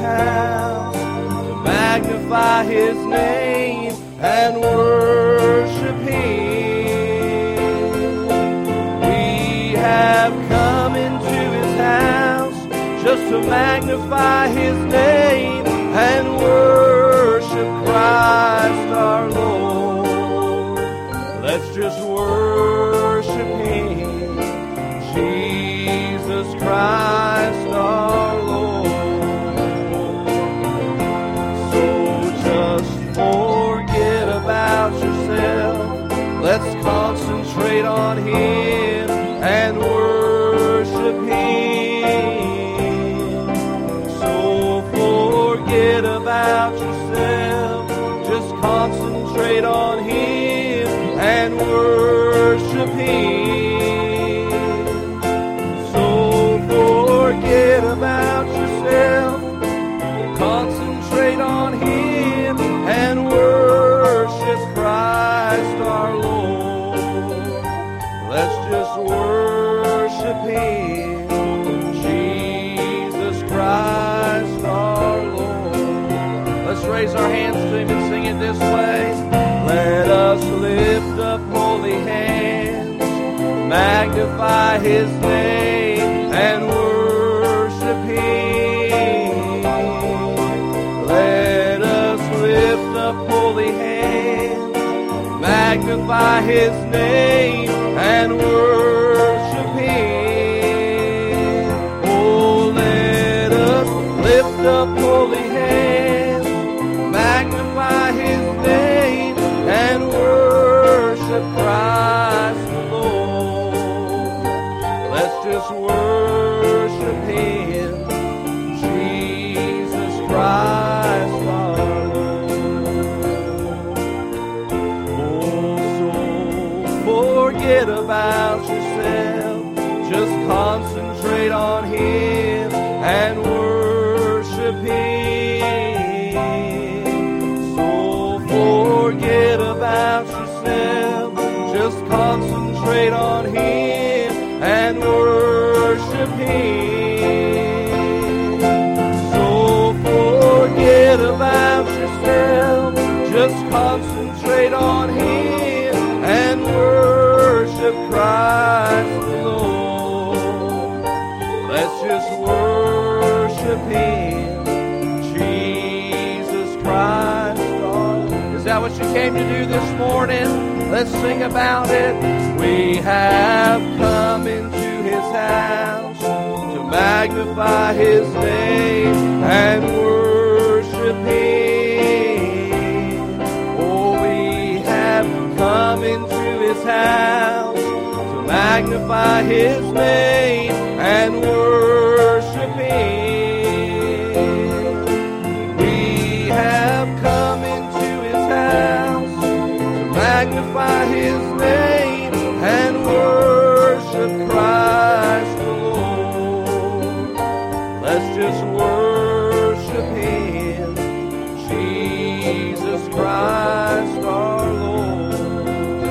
house to magnify His name and worship Him. We have come into His house just to magnify His name and worship Christ our Lord. Let's just worship Him, Jesus Christ our Lord. So just forget about yourself. Let's concentrate on Him and worship Him. So forget about yourself. Just concentrate on Him and worship Him. So forget about yourself. Concentrate on Him and worship Christ our Lord. Let's just worship Him, Jesus Christ our Lord. Let's raise our hands to Him and sing it this way. Let us lift up holy hands, magnify His name and worship Him. Let us lift up holy hands, magnify His name and worship Him. Oh, let us lift up holy hands, magnify His name and worship Christ the Lord. Let's just worship Him, Jesus Christ our Lord. Oh, so forget about yourself. Just concentrate on Him and worship Him. So forget about yourself. Just concentrate on Him and worship Him. So forget about yourself. Just concentrate on Him and worship Christ the Lord. Let's just worship Him, Jesus Christ our Lord. Is that what you came to do this morning? Let's sing about it. We have come into His house to magnify His name and worship Him. Oh, we have come into His house to magnify His name and worship Him. We have come into His house to magnify His name and worship Christ the Lord. Let's just worship Him, Jesus Christ our Lord.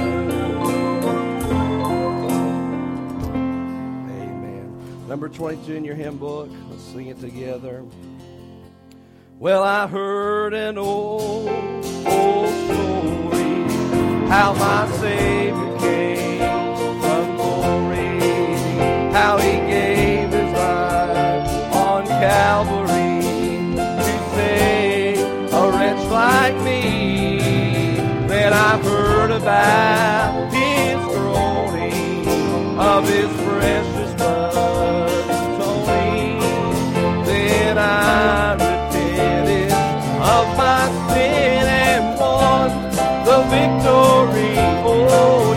Amen. Number 22 in your hymn book. Let's sing it together. Well, I heard an old story, how my Savior came from glory, how He gave His life on Calvary to save a wretch like me. Then I heard about His groaning, of His precious blood atoning. Then I repented of my sin and won the victory. Oh,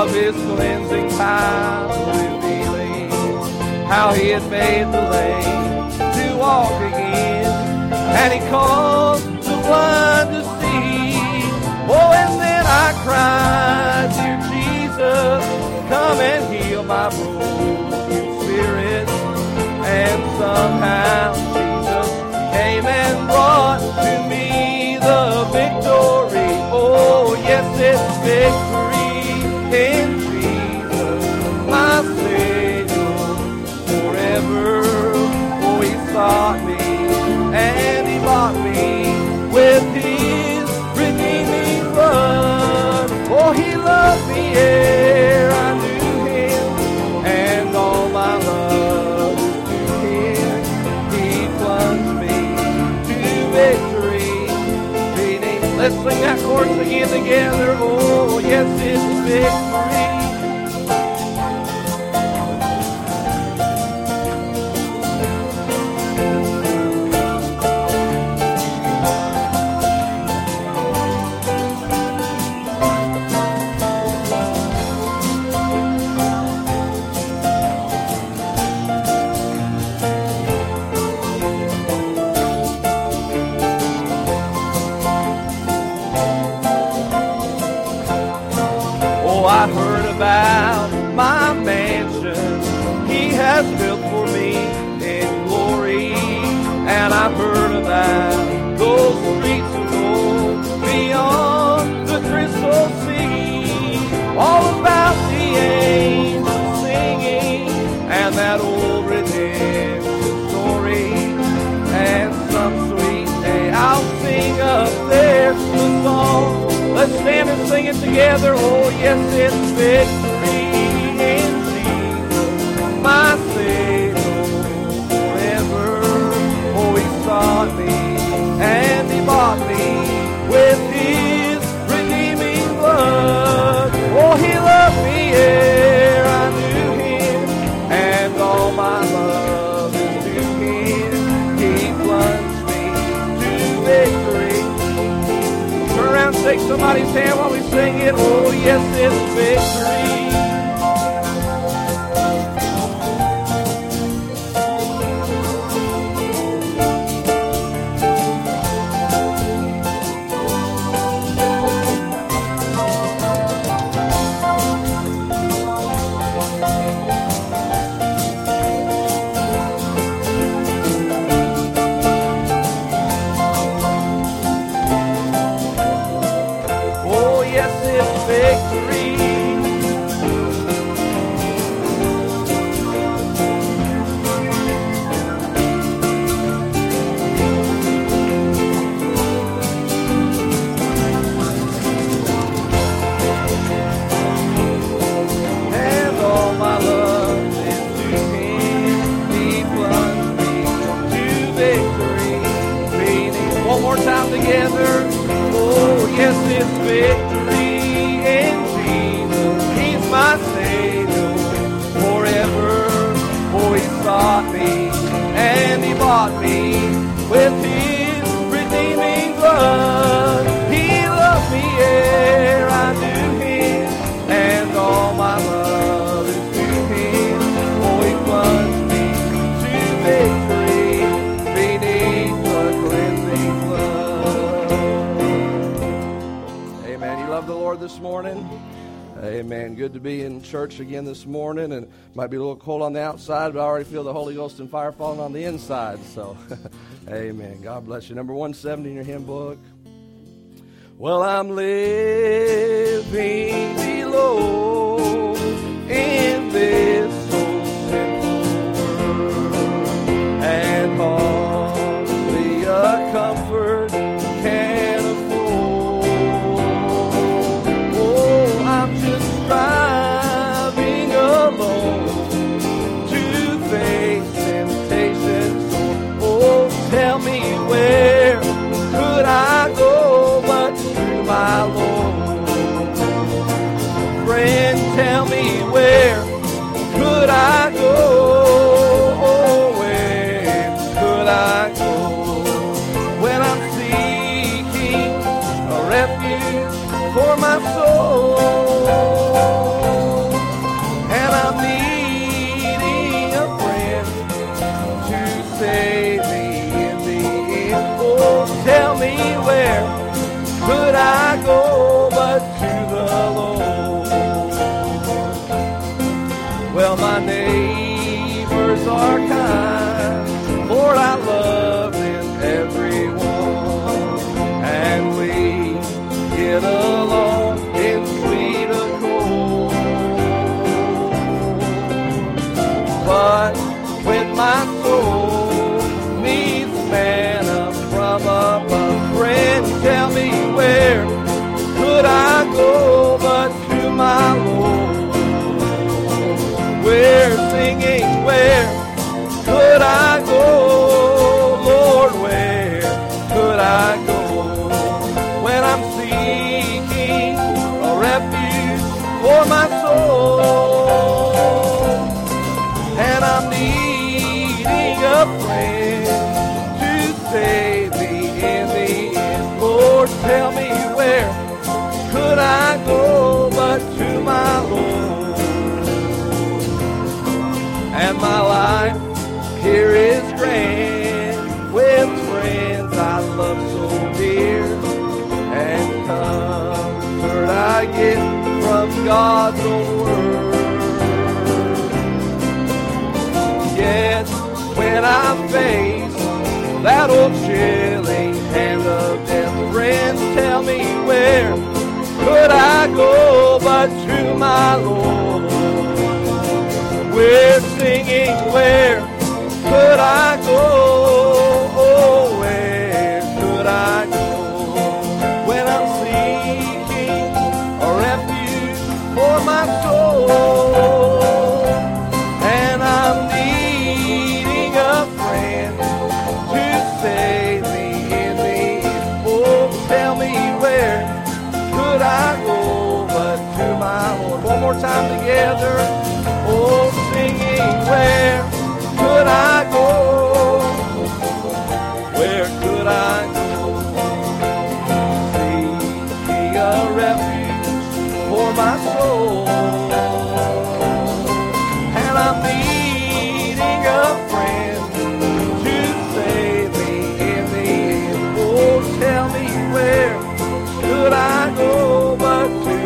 of His cleansing power revealing how He had made the lame to walk again, and He caused the blind to see. Oh, and then I cried, dear Jesus, come and heal my broken spirit. And somehow Jesus came and brought to me the victory. Oh, yes, it's victory in Jesus, my Savior, forever. Oh, He sought me and He bought me with His redeeming blood. Oh, He loved me ere I knew Him, and all my love to Him. He plunged me to victory. Let's sing that chorus again together. Oh, yes, it's victory. I heard about my mansion He has built for me in glory, and I heard about those streets of gold beyond the crystal sea, all about the angels singing and that old redemption story. And some sweet day I'll sing up there the song. Let's stand and sing it together. Oh, yes, it's victory in Jesus, my Savior, forever. Oh, He sought me and He bought me with His redeeming blood. Oh, He loved me ere I knew Him, and all my love is to Him. He plunged me to victory. Turn around, shake somebody's hand while we sing it. Oh, yes, it's victory. Together, oh yes, it's victory in Jesus. He's my Savior forever. Oh, He sought me and He bought me with His redeeming blood. He loved me ere I knew Him, and all my love is to Him. Oh, He plunged me to victory beneath the cleansing blood. Love the Lord this morning. Amen. Good to be in church again this morning, and it might be a little cold on the outside, but I already feel the Holy Ghost and fire falling on the inside. So, amen. God bless you. Number 170 in your hymn book. Well, I'm living below in this old sinful world, and hardly a comfort can striving alone to face temptations. Oh, tell me where could I go but to my Lord? Friend, Well, my neighbors are kind. Lord, I love them, everyone. And we get along in sweet accord. But when my soul needs manna from above, friend, tell me where could I go but to my Lord? We're singing, where could I go? Lord, where could I go? When I'm seeking a refuge for my soul, and I'm needing a friend to save me in the end. Lord, tell me where could I go but to my Lord? And my life here is grand with friends I love so dear, and comfort I get from God's own word. Yes, when I face that old chilling hand of death, friends, tell me where could I go but to my Lord? We're singing, where could I go? Oh, where could I go? When I'm seeking a refuge for my soul, and I'm needing a friend to save me in the end. Oh, tell me where could I go but to my Lord? One more time together. Oh, singing, where could I go? Where could I go? Seeking a refuge for my soul, and I'm needing a friend to save me in the end. Oh, tell me where could I go but to the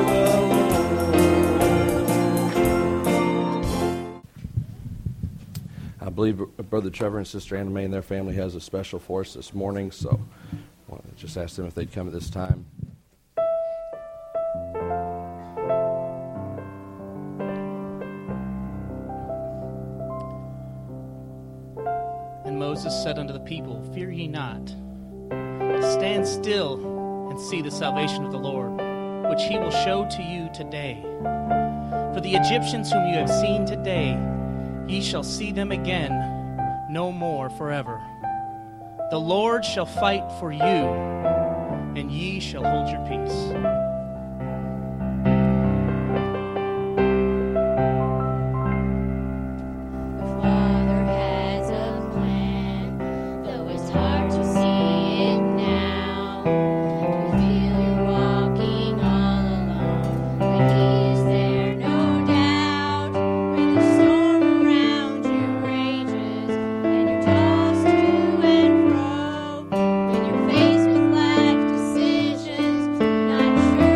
I believe Brother Trevor and Sister Anna Mae and their family has a special for us this morning, so I want to just ask them if they'd come at this time. And Moses said unto the people, Fear ye not. Stand still and see the salvation of the Lord, which he will show to you today. For the Egyptians whom you have seen today, ye shall see them again no more forever. The Lord shall fight for you, and ye shall hold your peace. Not sure.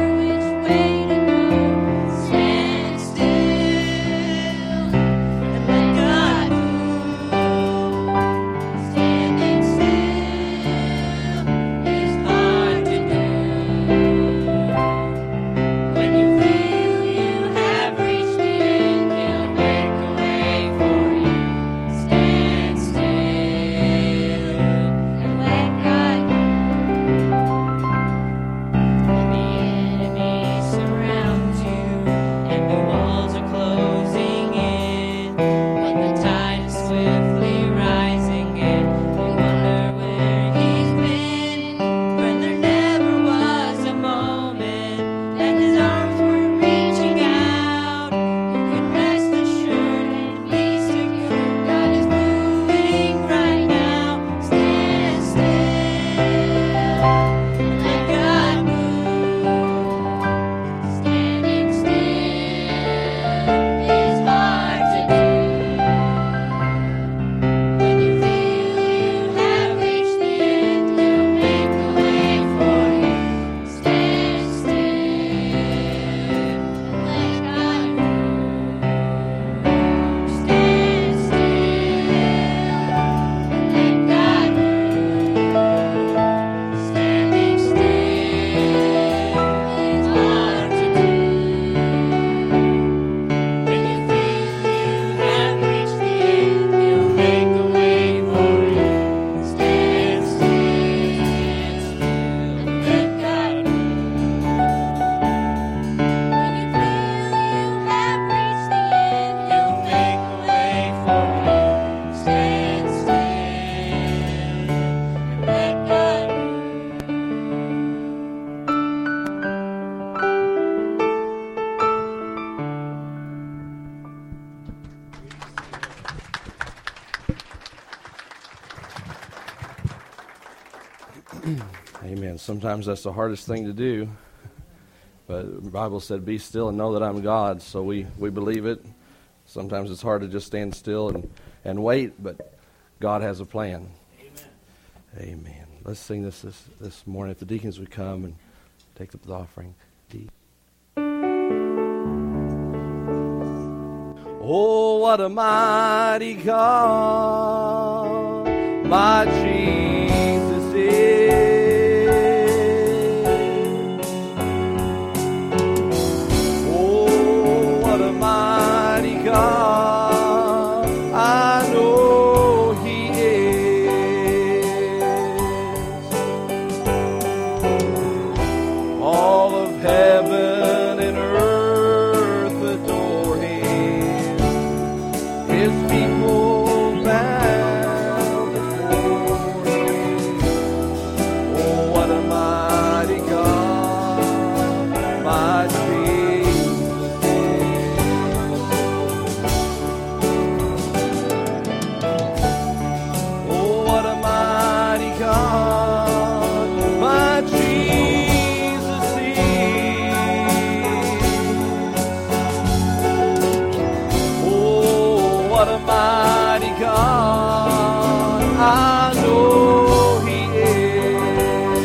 Amen. Sometimes that's the hardest thing to do. But the Bible said, be still and know that I'm God. So we believe it. Sometimes it's hard to just stand still and wait, but God has a plan. Amen. Amen. Let's sing this morning. If the deacons would come and take up the offering. Oh, what a mighty God my Jesus is. Oh, what a mighty God I know He is. All of heaven and earth adore Him. His people bow before Him. Oh, what a mighty God my Jesus is. Oh, what a mighty God my Jesus is. Oh, what a mighty God I know He is.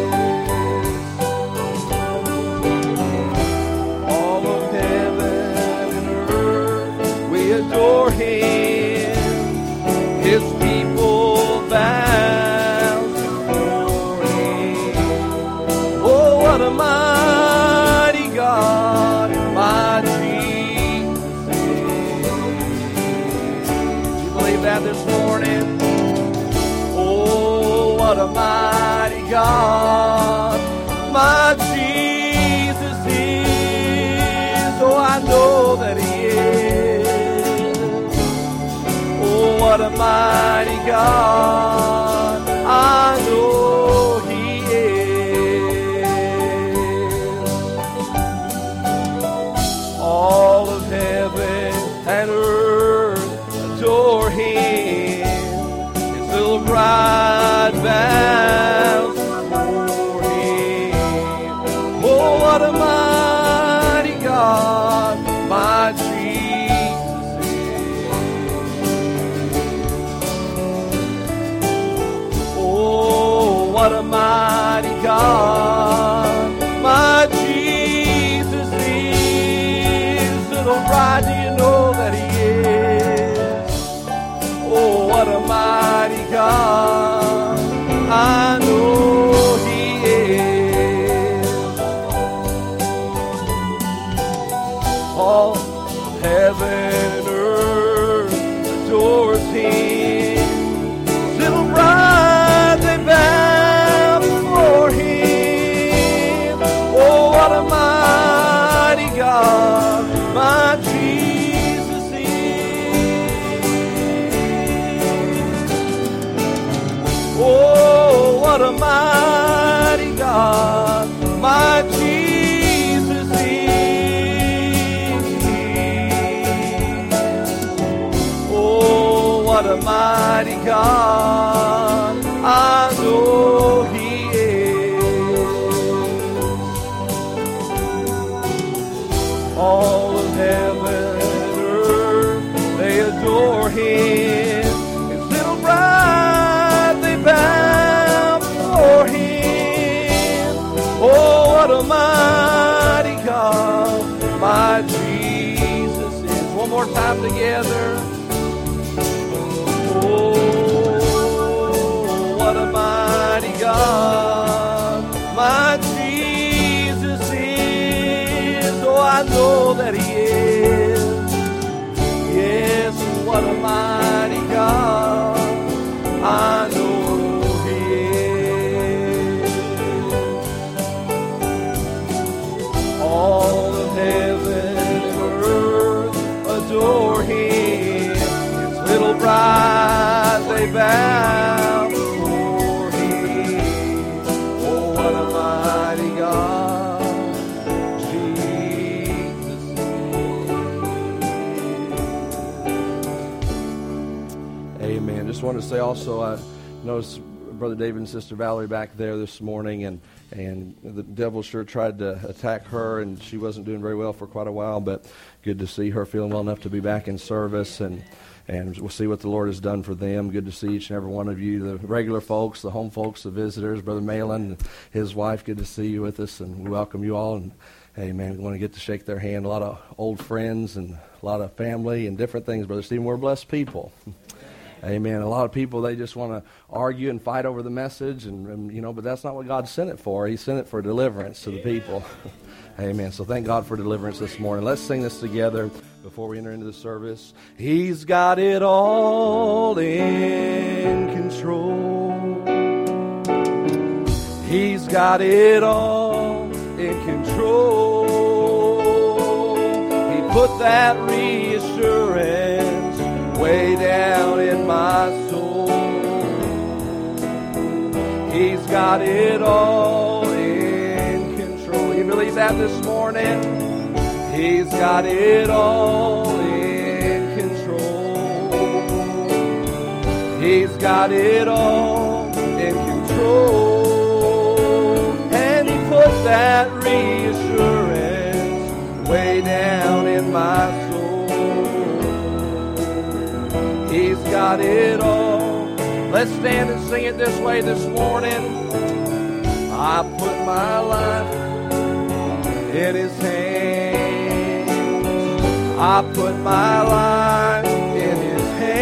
All of heaven and earth we adore Him. His people bow before Him. Oh, what a mighty God my Jesus is. Do you believe that this morning? Oh, what a mighty God my Jesus is. Oh, I know that He is. Oh, what a mighty God I know He is. All of heaven and earth adore Him. His little bride bows before Him. Oh, what a mighty God my Jesus is. Oh, what a mighty God my Jesus is. Little bride, do you know that He is? Oh, what a mighty God I know He is. All heaven and earth adores Him. Little bride, they bow before Him. Oh, what a mighty God my Jesus is. Oh, what a mighty God my Jesus is. Oh, what a mighty God I know He is. All of heaven and earth they adore Him. His little bride they bow before Him. Oh, what a mighty God my Jesus is. One more time together. Oh, what a mighty God my Jesus is. Oh, I know that He is. Yes, what a mighty God I know He is. All of heaven and earth adore Him. His little bride they bow before Him. Oh, what a mighty God Jesus is. Amen. Just wanted to say also, I noticed Brother David and Sister Valerie back there this morning, and the devil sure tried to attack her, and she wasn't doing very well for quite a while, but good to see her feeling well enough to be back in service, and we'll see what the Lord has done for them. Good to see each and every one of you, the regular folks, the home folks, the visitors, Brother Malin and his wife. Good to see you with us, and we welcome you all. And amen. We want to get to shake their hand. A lot of old friends and a lot of family and different things, Brother Stephen. We're blessed people. Amen. A lot of people, they just want to argue and fight over the message, and but that's not what God sent it for. He sent it for deliverance to the people. Amen. So thank God for deliverance this morning. Let's sing this together before we enter into the service. He's got it all in control. He's got it all in control. He put that reassurance way down in my soul. He's got it all in control. You believe that this morning? He's got it all in control. He's got it all in control. And He put that reassurance way down in my soul. He's got it all. Let's stand and sing it this way this morning. I put my life in His hands. I put my life in His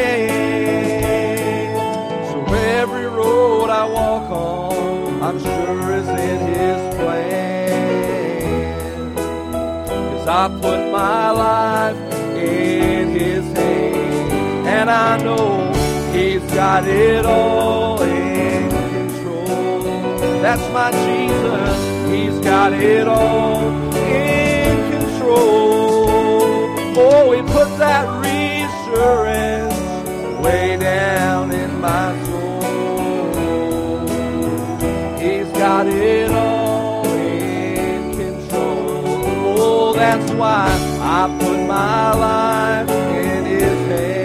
hands. So every road I walk on, I'm sure is in His plan. 'Cause I put my life in His hands. And I know He's got it all in control. That's my Jesus. He's got it all in control. Oh, He put that reassurance way down in my soul. He's got it all in control. Oh, that's why I put my life in His hands.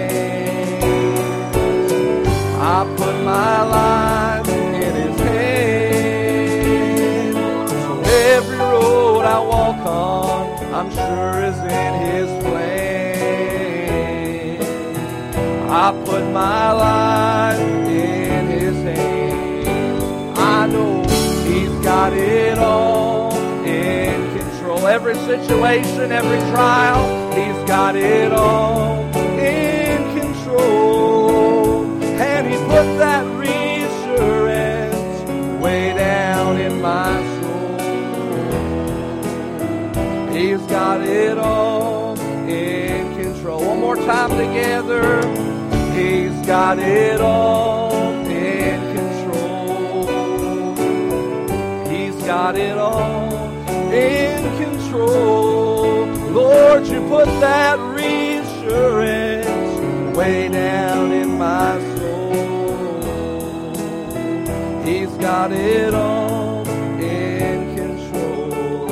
I put my life in His hands. So every road I walk on, I'm sure is in His plan. I put my life in His hands. I know He's got it all in control. Every situation, every trial, He's got it all in control. And He put that reassurance way down in my soul. He's got it all in control. One more time together. He's got it all in control. He's got it all in control. Lord, You put that reassurance way down in my soul. He's got it all in control.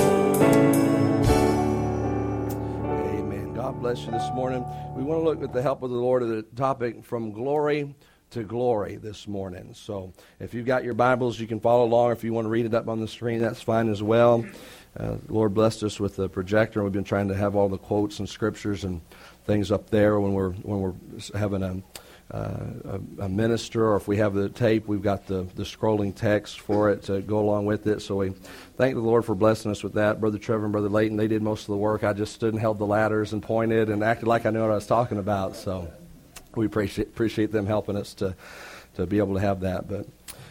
Amen. God bless you this morning. We want to look with the help of the Lord at the topic from glory to glory this morning. So if you've got your Bibles, you can follow along. If you want to read it up on the screen, that's fine as well. The Lord blessed us with the projector. We've been trying to have all the quotes and scriptures and things up there when we're having a minister, or if we have the tape, we've got the scrolling text for it to go along with it. So we thank the Lord for blessing us with that. Brother Trevor and Brother Layton, they did most of the work. I just stood and held the ladders and pointed and acted like I knew what I was talking about. So we appreciate them helping us to be able to have that. But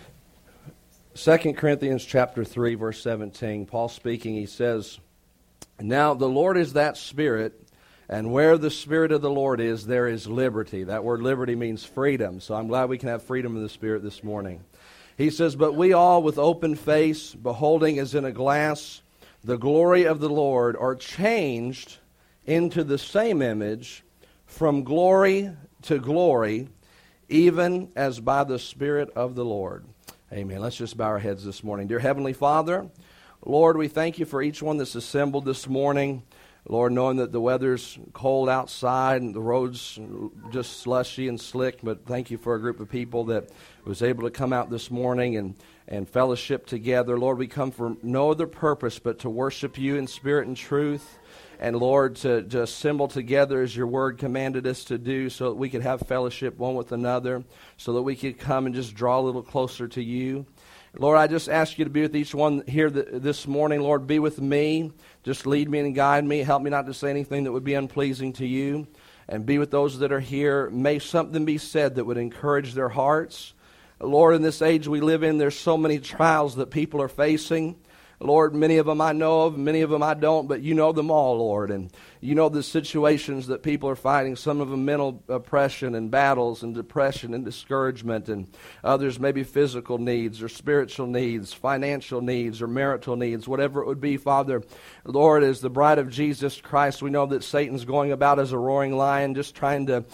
2 Corinthians chapter 3, verse 17, Paul speaking, he says, "Now the Lord is that Spirit, and where the Spirit of the Lord is, there is liberty." That word liberty means freedom, so I'm glad we can have freedom of the Spirit this morning. He says, "But we all with open face, beholding as in a glass the glory of the Lord, are changed into the same image from glory to glory, even as by the Spirit of the Lord." Amen. Let's just bow our heads this morning. Dear Heavenly Father, Lord, we thank You for each one that's assembled this morning. Lord, knowing that the weather's cold outside and the road's just slushy and slick, but thank you for a group of people that was able to come out this morning and fellowship together. Lord, we come for no other purpose but to worship you in spirit and truth. And Lord, to assemble together as your word commanded us to do so that we could have fellowship one with another, so that we could come and just draw a little closer to you. Lord, I just ask you to be with each one here this morning. Lord, be with me. Just lead me and guide me. Help me not to say anything that would be unpleasing to you. And be with those that are here. May something be said that would encourage their hearts. Lord, in this age we live in, there's so many trials that people are facing. Lord, many of them I know of, many of them I don't, but you know them all, Lord. And you know the situations that people are fighting, some of them mental oppression and battles and depression and discouragement, and others maybe physical needs or spiritual needs, financial needs or marital needs, whatever it would be, Father. Lord, as the bride of Jesus Christ, we know that Satan's going about as a roaring lion, just trying to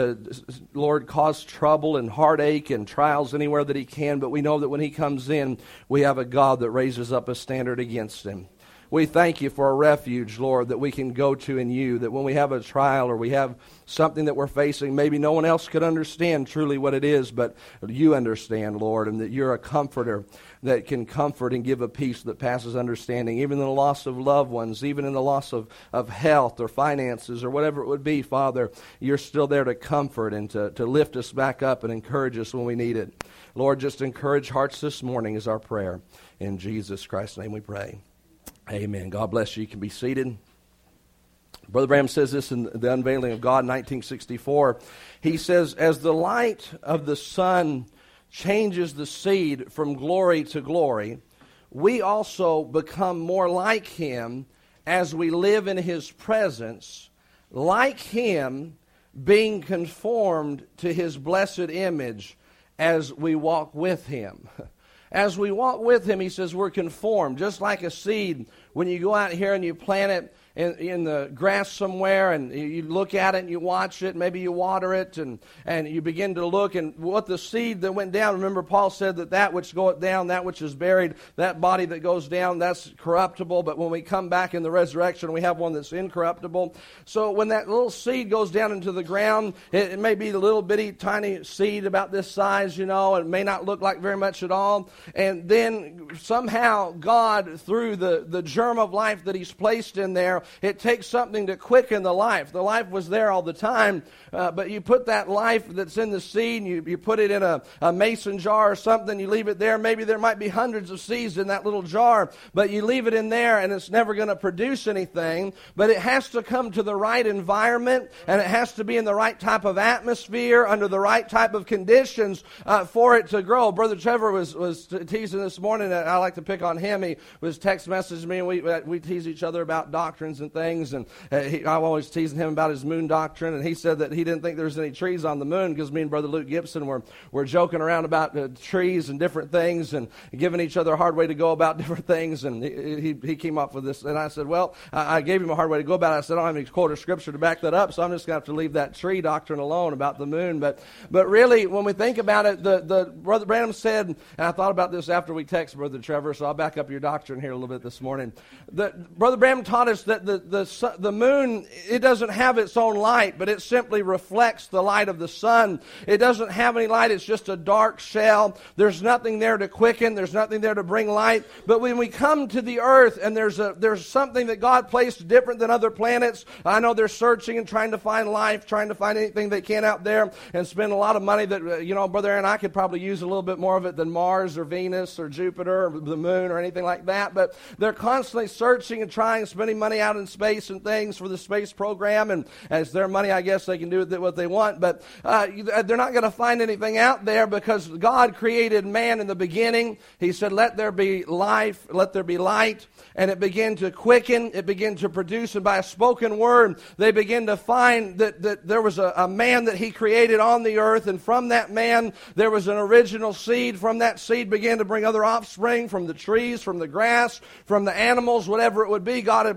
Lord, cause trouble and heartache and trials anywhere that he can, but we know that when he comes in, we have a God that raises up a standard against him. We thank you for a refuge, Lord, that we can go to in you, that when we have a trial or we have something that we're facing, maybe no one else could understand truly what it is, but you understand, Lord, and that you're a comforter that can comfort and give a peace that passes understanding, even in the loss of loved ones, even in the loss of health or finances or whatever it would be, Father, you're still there to comfort and to lift us back up and encourage us when we need it. Lord, just encourage hearts this morning is our prayer. In Jesus Christ's name we pray. Amen. God bless you. You can be seated. Brother Branham says this in The Unveiling of God, 1964. He says, as the light of the sun changes the seed from glory to glory, we also become more like him as we live in his presence, like him, being conformed to his blessed image as we walk with him. As we walk with him, he says, we're conformed, just like a seed. When you go out here and you plant it in the grass somewhere, and you look at it and you watch it, maybe you water it, and you begin to look, and what the seed that went down, remember Paul said that which goeth down, that which is buried, that body that goes down, that's corruptible, but when we come back in the resurrection, we have one that's incorruptible. So when that little seed goes down into the ground, it may be a little bitty tiny seed about this size, it may not look like very much at all, and then somehow God, through the germ of life that he's placed in there, it takes something to quicken the life. The life was there all the time, but you put that life that's in the seed, and you put it in a mason jar or something, you leave it there. Maybe there might be hundreds of seeds in that little jar, but you leave it in there and it's never going to produce anything. But it has to come to the right environment, and it has to be in the right type of atmosphere, under the right type of conditions for it to grow. Brother Trevor was teasing this morning, and I like to pick on him. He was text messaging me, and we tease each other about doctrines and things, and I'm always teasing him about his moon doctrine, and he said that he didn't think there was any trees on the moon, because me and Brother Luke Gibson were joking around about trees and different things, and giving each other a hard way to go about different things, and he came up with this, and I said, well, I gave him a hard way to go about it. I said, I don't have any quote of scripture to back that up, so I'm just going to have to leave that tree doctrine alone about the moon. But really, when we think about it, the Brother Branham said, and I thought about this after we texted Brother Trevor, so I'll back up your doctrine here a little bit this morning. Brother Branham taught us that the moon, it doesn't have its own light, but it simply reflects the light of the sun. It doesn't have any light. It's just a dark shell. There's nothing there to quicken. There's nothing there to bring light. But when we come to the earth, and there's something that God placed different than other planets. I know they're searching and trying to find life, trying to find anything they can out there, and spend a lot of money that, Brother Aaron, I could probably use a little bit more of it than Mars or Venus or Jupiter or the moon or anything like that. But they're constantly searching and trying, spending money out in space and things for the space program, and as their money, I guess they can do with it what they want, but they're not going to find anything out there, because God created man in the beginning. He said, let there be life, let there be light, and it began to quicken, it began to produce, and by a spoken word, they began to find that there was a man that he created on the earth, and from that man, there was an original seed. From that seed began to bring other offspring, from the trees, from the grass, from the animals, whatever it would be. God had planted an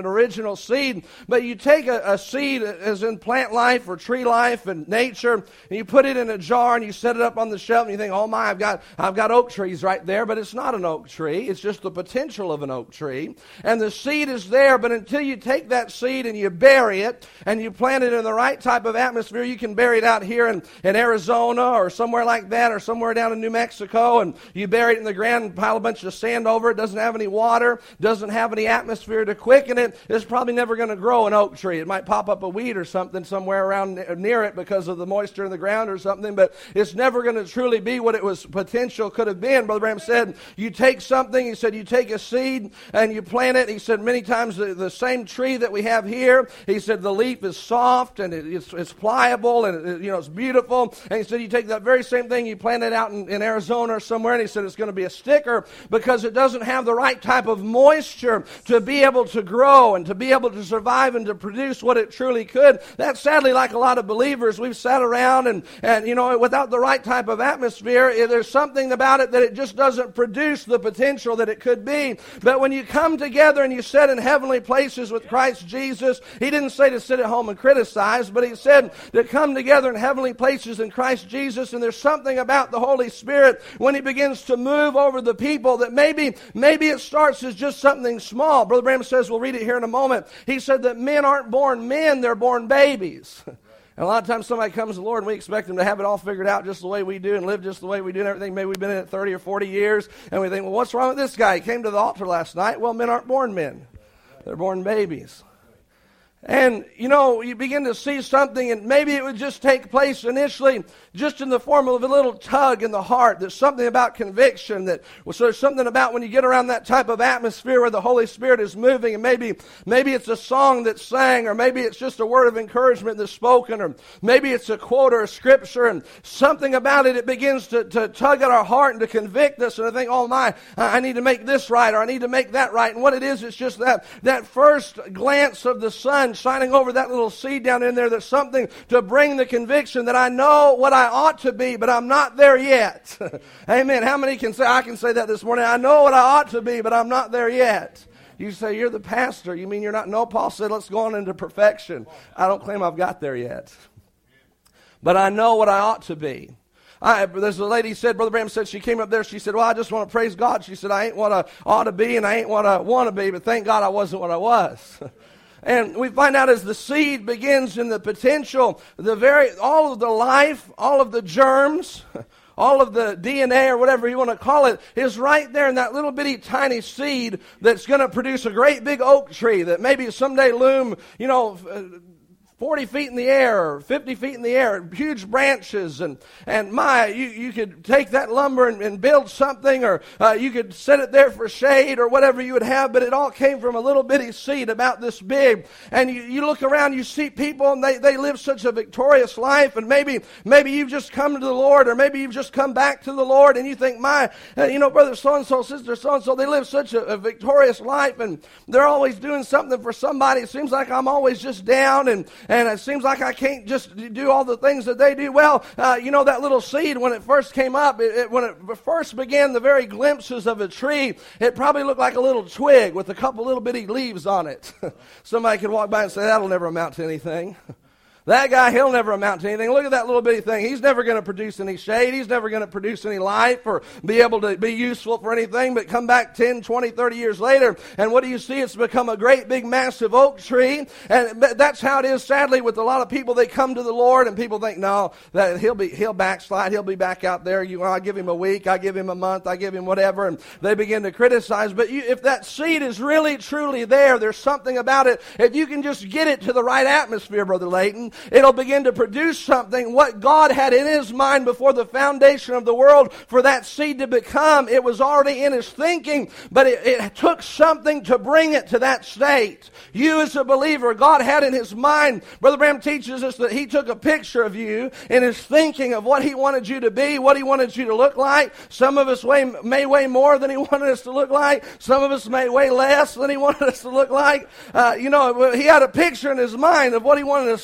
an original seed. But you take a seed, as in plant life or tree life and nature, and you put it in a jar and you set it up on the shelf and you think, oh my, I've got oak trees right there. But it's not an oak tree. It's just the potential of an oak tree. And the seed is there, but until you take that seed and you bury it and you plant it in the right type of atmosphere, you can bury it out here in Arizona or somewhere like that, or somewhere down in New Mexico, and you bury it in the ground and pile a bunch of sand over it. Doesn't have any water, doesn't have any atmosphere to quicken it. It's probably never going to grow an oak tree. It might pop up a weed or something somewhere around near it because of the moisture in the ground or something, but it's never going to truly be what it was potential could have been. Brother Branham said, you take something, he said, you take a seed and you plant it. He said, many times the same tree that we have here, he said, the leaf is soft and it's pliable and it's beautiful. And he said, you take that very same thing, you plant it out in Arizona or somewhere, and he said it's going to be a sticker because it doesn't have the right type of moisture to be able to grow and to be able to survive and to produce what it truly could. That's sadly like a lot of believers. We've sat around and without the right type of atmosphere, there's something about it that it just doesn't produce the potential that it could be. But when you come together and you sit in heavenly places with Christ Jesus, he didn't say to sit at home and criticize, but he said to come together in heavenly places in Christ Jesus. And there's something about the Holy Spirit when he begins to move over the people that maybe it starts as just something small. Brother Branham says, we'll read it here in a moment. He said that men aren't born men, they're born babies. And a lot of times somebody comes to the Lord and we expect them to have it all figured out just the way we do and live just the way we do and everything. Maybe we've been in it 30 or 40 years and we think, well, what's wrong with this guy? He came to the altar last night. Well, men aren't born men. They're born babies. And, you begin to see something, and maybe it would just take place initially just in the form of a little tug in the heart. There's something about conviction so there's something about when you get around that type of atmosphere where the Holy Spirit is moving, and maybe it's a song that's sang, or maybe it's just a word of encouragement that's spoken, or maybe it's a quote or a scripture, and something about it begins to tug at our heart and to convict us, and I think, oh my, I need to make this right, or I need to make that right. And what it is, it's just that first glance of the sun shining over that little seed down in there. There's something to bring the conviction that I know what I ought to be, but I'm not there yet. Amen. How many can say, I can say that this morning, I know what I ought to be, but I'm not there yet. You say, you're the pastor. You mean you're not? No, Paul said, let's go on into perfection. I don't claim I've got there yet. But I know what I ought to be. There's a lady said, Brother Branham said, she came up there, she said, well, I just want to praise God. She said, I ain't what I ought to be, and I ain't what I want to be, but thank God I wasn't what I was. And we find out as the seed begins in the potential, all of the life, all of the germs, all of the DNA or whatever you want to call it is right there in that little bitty tiny seed that's going to produce a great big oak tree that maybe someday loom, 40 feet in the air, or 50 feet in the air, huge branches, and you could take that lumber and build something, or you could set it there for shade, or whatever you would have, but it all came from a little bitty seed about this big. And you look around, you see people, and they live such a victorious life, and maybe you've just come to the Lord, or maybe you've just come back to the Lord, and you think, brother so-and-so, sister so-and-so, they live such a victorious life, and they're always doing something for somebody. It seems like I'm always just down, and it seems like I can't just do all the things that they do. Well, that little seed, when it first came up, when it first began the very glimpses of a tree, it probably looked like a little twig with a couple little bitty leaves on it. Somebody could walk by and say, that'll never amount to anything. That guy, he'll never amount to anything. Look at that little bitty thing. He's never going to produce any shade. He's never going to produce any life or be able to be useful for anything. But come back 10, 20, 30 years later, and what do you see? It's become a great big massive oak tree. And that's how it is, sadly, with a lot of people. They come to the Lord and people think, no, that he'll backslide. He'll be back out there. I give him a week. I give him a month. I give him whatever. And they begin to criticize. But if that seed is really, truly there's something about it. If you can just get it to the right atmosphere, Brother Layton, it'll begin to produce something. What God had in his mind before the foundation of the world for that seed to become, it was already in his thinking, but it took something to bring it to that state. You as a believer, God had in his mind, Brother Branham teaches us that he took a picture of you in his thinking of what he wanted you to be, what he wanted you to look like. Some of us may weigh more than he wanted us to look like. Some of us may weigh less than he wanted us to look like. He had a picture in his mind of what he wanted us to look like.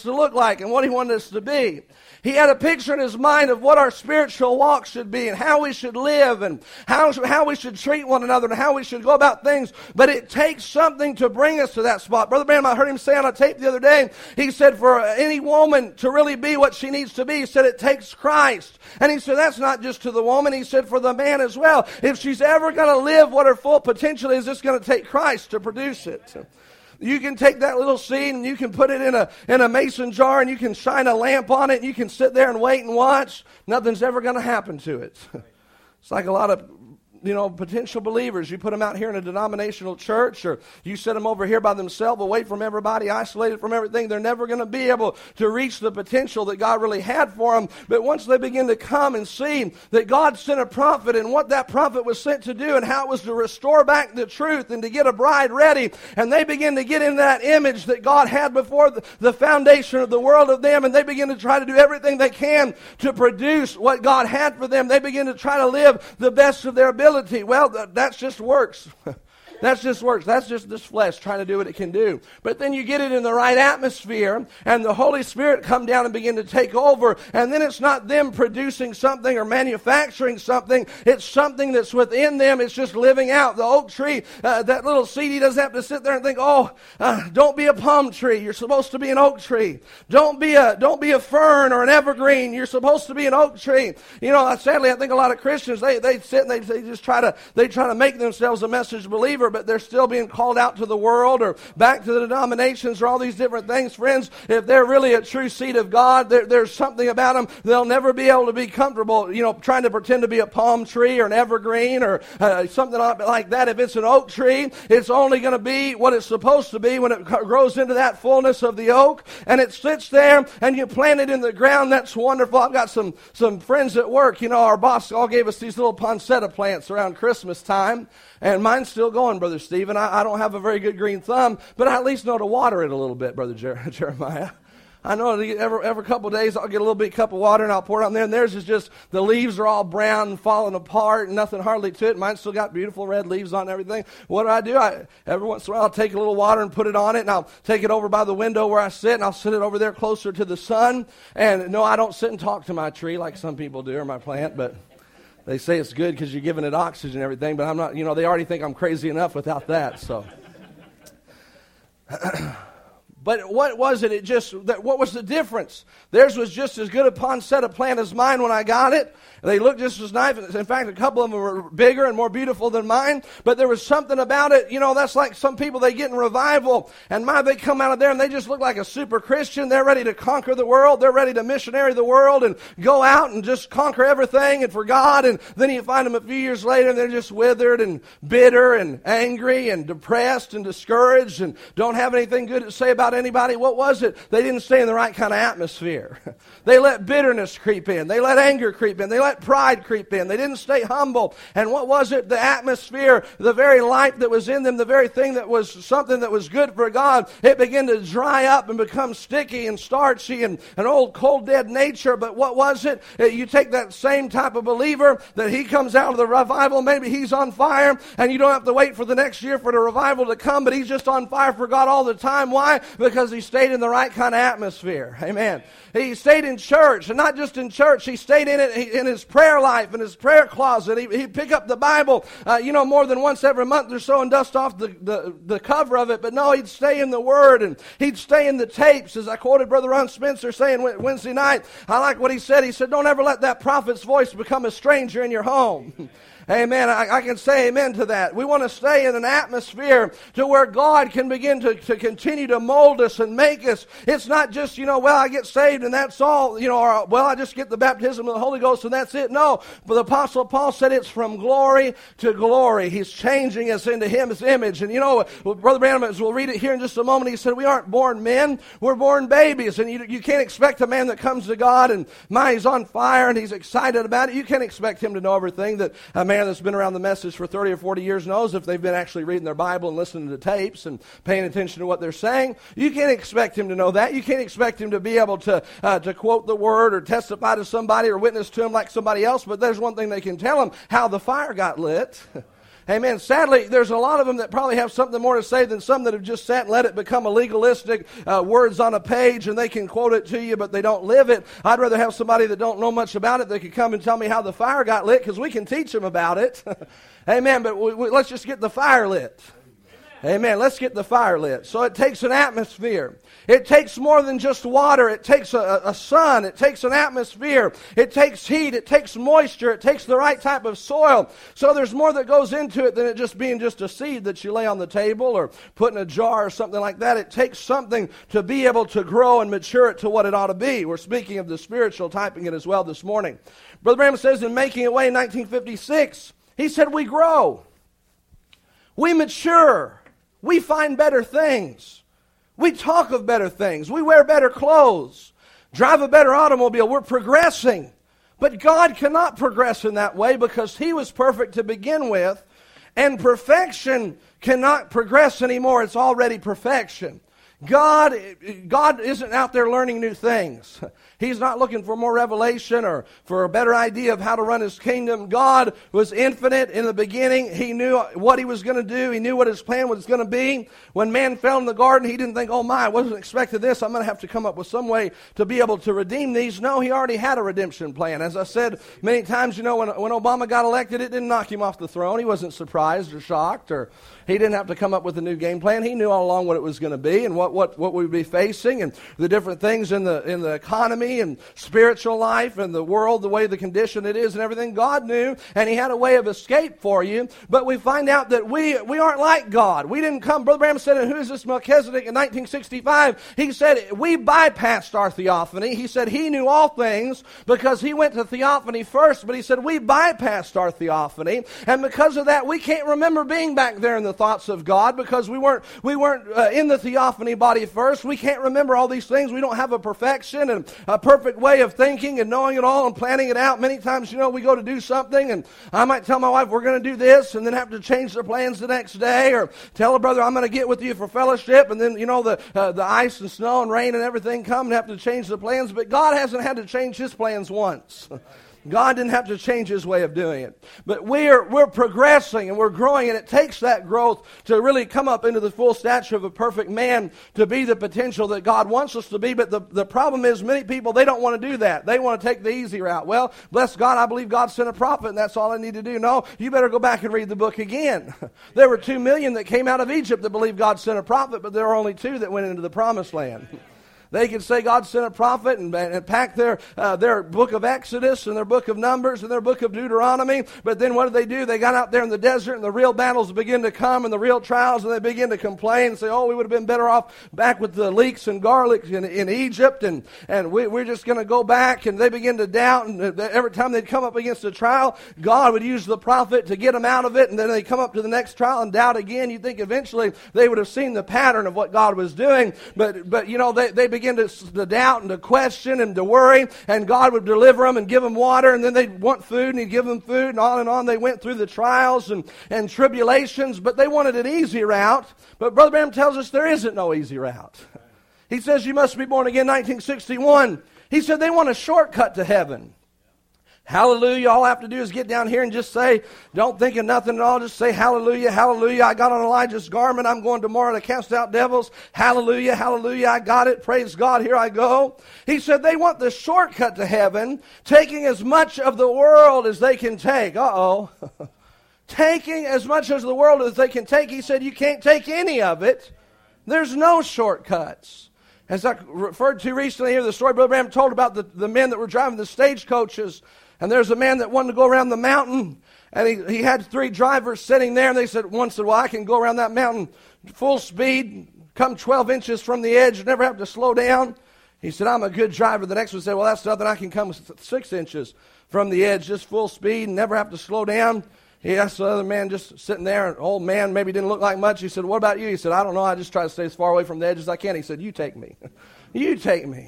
like and what he wanted us to be. He had a picture in his mind of what our spiritual walk should be and how we should live and how we should treat one another and how we should go about things. But it takes something to bring us to that spot. Brother Branham, I heard him say on a tape the other day, he said for any woman to really be what she needs to be, he said it takes Christ. And he said that's not just to the woman, he said for the man as well. If she's ever going to live what her full potential is, it's going to take Christ to produce it. You can take that little seed and you can put it in a mason jar and you can shine a lamp on it and you can sit there and wait and watch. Nothing's ever going to happen to it. It's like a lot of potential believers. You put them out here in a denominational church or you set them over here by themselves away from everybody, isolated from everything. They're never going to be able to reach the potential that God really had for them. But once they begin to come and see that God sent a prophet and what that prophet was sent to do and how it was to restore back the truth and to get a bride ready, and they begin to get in that image that God had before the foundation of the world of them, and they begin to try to do everything they can to produce what God had for them. They begin to try to live the best of their ability. Well, that's just works. That's just works. That's just this flesh trying to do what it can do. But then you get it in the right atmosphere, and the Holy Spirit come down and begin to take over, and then it's not them producing something or manufacturing something. It's something that's within them. It's just living out. The oak tree, that little seed, he doesn't have to sit there and think, don't be a palm tree. You're supposed to be an oak tree. Don't be a fern or an evergreen. You're supposed to be an oak tree. Sadly, I think a lot of Christians, they sit and they just try to make themselves a message believer, but they're still being called out to the world or back to the denominations or all these different things. Friends, if they're really a true seed of God, there's something about them. They'll never be able to be comfortable, trying to pretend to be a palm tree or an evergreen or something like that. If it's an oak tree, it's only going to be what it's supposed to be when it grows into that fullness of the oak, and it sits there and you plant it in the ground. That's wonderful. I've got some friends at work. Our boss all gave us these little poinsettia plants around Christmas time. And mine's still going, Brother Stephen. I don't have a very good green thumb, but I at least know to water it a little bit, Brother Jeremiah. I know every couple of days I'll get a little bit cup of water and I'll pour it on there, and theirs is just the leaves are all brown and falling apart and nothing hardly to it. Mine's still got beautiful red leaves on and everything. What do? Every once in a while I'll take a little water and put it on it, and I'll take it over by the window where I sit, and I'll sit it over there closer to the sun. And no, I don't sit and talk to my tree like some people do, or my plant, but they say it's good because you're giving it oxygen and everything, but I'm not, they already think I'm crazy enough without that, so. But what was it? What was the difference? Theirs was just as good a poinsettia plant as mine when I got it. They looked just as nice. In fact, a couple of them were bigger and more beautiful than mine. But there was something about it. That's like some people, they get in revival. And they come out of there and they just look like a super Christian. They're ready to conquer the world. They're ready to missionary the world and go out and just conquer everything and for God. And then you find them a few years later and they're just withered and bitter and angry and depressed and discouraged and don't have anything good to say about anybody. What was it? They didn't stay in the right kind of atmosphere. They let bitterness creep in. They let anger creep in. They let pride creep in. They didn't stay humble. And what was it? The atmosphere, the very life that was in them, the very thing that was something that was good for God, it began to dry up and become sticky and starchy and an old cold dead nature. But what was it? You take that same type of believer that he comes out of the revival, maybe he's on fire, and you don't have to wait for the next year for the revival to come, but he's just on fire for God all the time. Why? Because he stayed in the right kind of atmosphere. Amen. He stayed in church, and not just in church. He stayed in it in his prayer life, in his prayer closet. He'd pick up the Bible, more than once every month or so and dust off the cover of it. But no, he'd stay in the Word, and he'd stay in the tapes. As I quoted Brother Ron Spencer saying Wednesday night, I like what he said. He said, don't ever let that prophet's voice become a stranger in your home. Amen. I can say amen to that. We want to stay in an atmosphere to where God can begin to continue to mold us and make us. It's not just, I get saved and that's all, or, I just get the baptism of the Holy Ghost and that's it. No, but the Apostle Paul said it's from glory to glory. He's changing us into His image. And Brother Branham, as we'll read it here in just a moment, he said we aren't born men, we're born babies. And you can't expect a man that comes to God and he's on fire and he's excited about it. You can't expect him to know everything that a man that's been around the message for 30 or 40 years knows if they've been actually reading their Bible and listening to tapes and paying attention to what they're saying. You can't expect him to know that. You can't expect him to be able to quote the Word or testify to somebody or witness to him like somebody else, but there's one thing they can tell him, how the fire got lit. Amen. Sadly, there's a lot of them that probably have something more to say than some that have just sat and let it become a legalistic words on a page, and they can quote it to you, but they don't live it. I'd rather have somebody that don't know much about it that could come and tell me how the fire got lit, because we can teach them about it. Amen. But let's just get the fire lit. Amen. Let's get the fire lit. So it takes an atmosphere. It takes more than just water. It takes a sun. It takes an atmosphere. It takes heat. It takes moisture. It takes the right type of soil. So there's more that goes into it than it just being just a seed that you lay on the table or put in a jar or something like that. It takes something to be able to grow and mature it to what it ought to be. We're speaking of the spiritual typing it as well this morning. Brother Branham says in Making It Way in 1956, he said, we grow. We mature. We find better things. We talk of better things. We wear better clothes. Drive a better automobile. We're progressing. But God cannot progress in that way because He was perfect to begin with. And perfection cannot progress anymore. It's already perfection. God isn't out there learning new things. He's not looking for more revelation or for a better idea of how to run His kingdom. God was infinite in the beginning. He knew what He was going to do. He knew what His plan was going to be. When man fell in the garden, He didn't think, oh my, I wasn't expecting this. I'm going to have to come up with some way to be able to redeem these. No, He already had a redemption plan. As I said many times, when Obama got elected, it didn't knock him off the throne. He wasn't surprised or shocked, or he didn't have to come up with a new game plan. He knew all along what it was going to be and what we'd be facing and the different things in the economy and spiritual life and the world, the way the condition it is and everything. God knew, and He had a way of escape for you. But we find out that we aren't like God. We didn't come. Brother Branham said, and who is this Melchizedek in 1965? He said, we bypassed our theophany. He said he knew all things because he went to theophany first, but he said we bypassed our theophany. And because of that, we can't remember being back there in the thoughts of God because we weren't in the theophany body first. We can't remember all these things. We don't have a perfection and a perfect way of thinking and knowing it all and planning it out. Many times, we go to do something and I might tell my wife we're going to do this and then have to change the plans the next day, or tell a brother I'm going to get with you for fellowship, and then the ice and snow and rain and everything come and have to change the plans. But God hasn't had to change His plans once. God didn't have to change His way of doing it. But we're progressing and we're growing, and it takes that growth to really come up into the full stature of a perfect man to be the potential that God wants us to be. But the problem is many people, they don't want to do that. They want to take the easy route. Well, bless God, I believe God sent a prophet and that's all I need to do. No, you better go back and read the book again. There were 2 million that came out of Egypt that believed God sent a prophet, but there were only 2 that went into the promised land. They could say God sent a prophet and pack their book of Exodus and their book of Numbers and their book of Deuteronomy. But then what did they do? They got out there in the desert and the real battles begin to come and the real trials, and they begin to complain and say, oh, we would have been better off back with the leeks and garlic in Egypt, and we're just going to go back. And they begin to doubt, and every time they'd come up against a trial, God would use the prophet to get them out of it, and then they come up to the next trial and doubt again. You'd think eventually they would have seen the pattern of what God was doing, but they begin to doubt and to question and to worry, and God would deliver them and give them water, and then they'd want food and He'd give them food, and on they went through the trials and tribulations, but they wanted an easy route. But Brother Branham tells us there isn't no easy route. He says you must be born again, 1961. He said they want a shortcut to heaven. Hallelujah. All I have to do is get down here and just say, don't think of nothing at all. Just say, hallelujah, hallelujah. I got on Elijah's garment. I'm going tomorrow to cast out devils. Hallelujah, hallelujah. I got it. Praise God. Here I go. He said they want the shortcut to heaven, taking as much of the world as they can take. Taking as much of the world as they can take. He said you can't take any of it. There's no shortcuts. As I referred to recently here, the story Brother Branham told about the men that were driving the stagecoaches. And there's a man that wanted to go around the mountain, and he had 3 drivers sitting there, and one said, well, I can go around that mountain full speed, come 12 inches from the edge, never have to slow down. He said, I'm a good driver. The next one said, well, that's nothing. I can come 6 inches from the edge, just full speed, and never have to slow down. He asked the other man just sitting there, an old man, maybe didn't look like much. He said, what about you? He said, I don't know. I just try to stay as far away from the edge as I can. He said, you take me. You take me.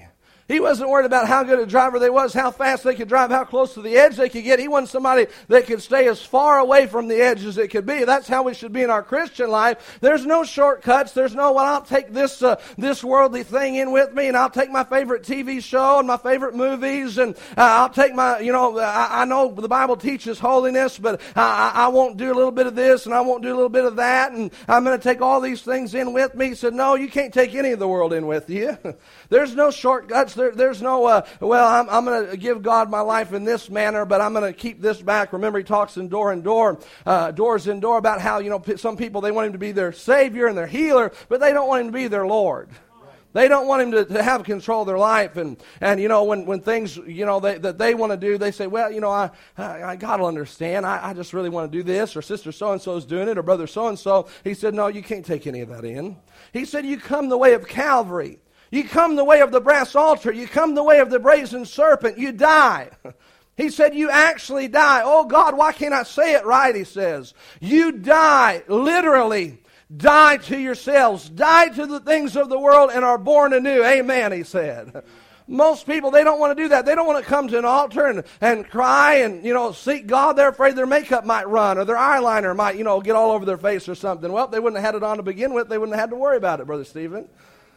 He wasn't worried about how good a driver they was, how fast they could drive, how close to the edge they could get. He wasn't somebody that could stay as far away from the edge as it could be. That's how we should be in our Christian life. There's no shortcuts. There's no, well, I'll take this worldly thing in with me, and I'll take my favorite TV show and my favorite movies, and I'll take my, I know the Bible teaches holiness, but I won't do a little bit of this, and I won't do a little bit of that, and I'm going to take all these things in with me. He said, no, you can't take any of the world in with you. There's no shortcuts. There's no, I'm going to give God my life in this manner, but I'm going to keep this back. Remember, he talks in Doors and Door about how, some people, they want him to be their Savior and their healer, but they don't want him to be their Lord. They don't want him to have control of their life. And when things, that they want to do, they say, well, God will understand. I just really want to do this, or sister so-and-so is doing it, or brother so-and-so. He said, no, you can't take any of that in. He said, you come the way of Calvary. You come the way of the brass altar. You come the way of the brazen serpent. You die. He said, you actually die. Oh, God, why can't I say it right, he says. You die, literally, die to yourselves. Die to the things of the world and are born anew. Amen, he said. Most people, they don't want to do that. They don't want to come to an altar and cry and, seek God. They're afraid their makeup might run or their eyeliner might, get all over their face or something. Well, they wouldn't have had it on to begin with. They wouldn't have had to worry about it, Brother Stephen.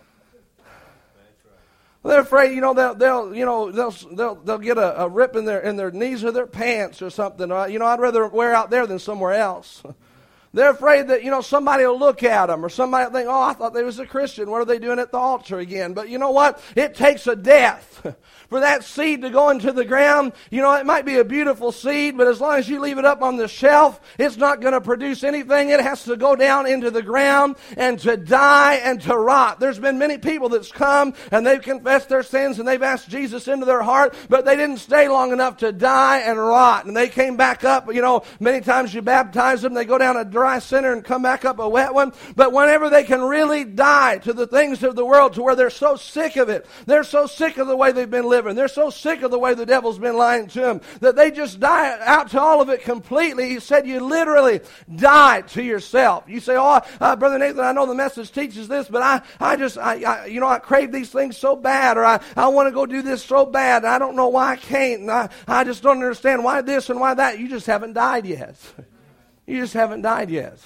They're afraid, they'll get a rip in their knees or their pants or something. I'd rather wear out there than somewhere else. They're afraid that, somebody will look at them, or somebody will think, oh, I thought they was a Christian. What are they doing at the altar again? But you know what? It takes a death for that seed to go into the ground. It might be a beautiful seed, but as long as you leave it up on the shelf, it's not going to produce anything. It has to go down into the ground and to die and to rot. There's been many people that's come and they've confessed their sins and they've asked Jesus into their heart, but they didn't stay long enough to die and rot. And they came back up. Many times you baptize them, they go down a dry center and come back up a wet one. But whenever they can really die to the things of the world, to where they're so sick of it, they're so sick of the way they've been living, they're so sick of the way the devil's been lying to them, that they just die out to all of it completely. He said you literally die to yourself. You say, Brother Nathan, I know the message teaches this, but I crave these things so bad, or I want to go do this so bad, and I don't know why I can't, and I just don't understand why this and why that. You just haven't died yet. You just haven't died yet.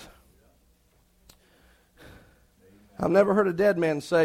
I've never heard a dead man say,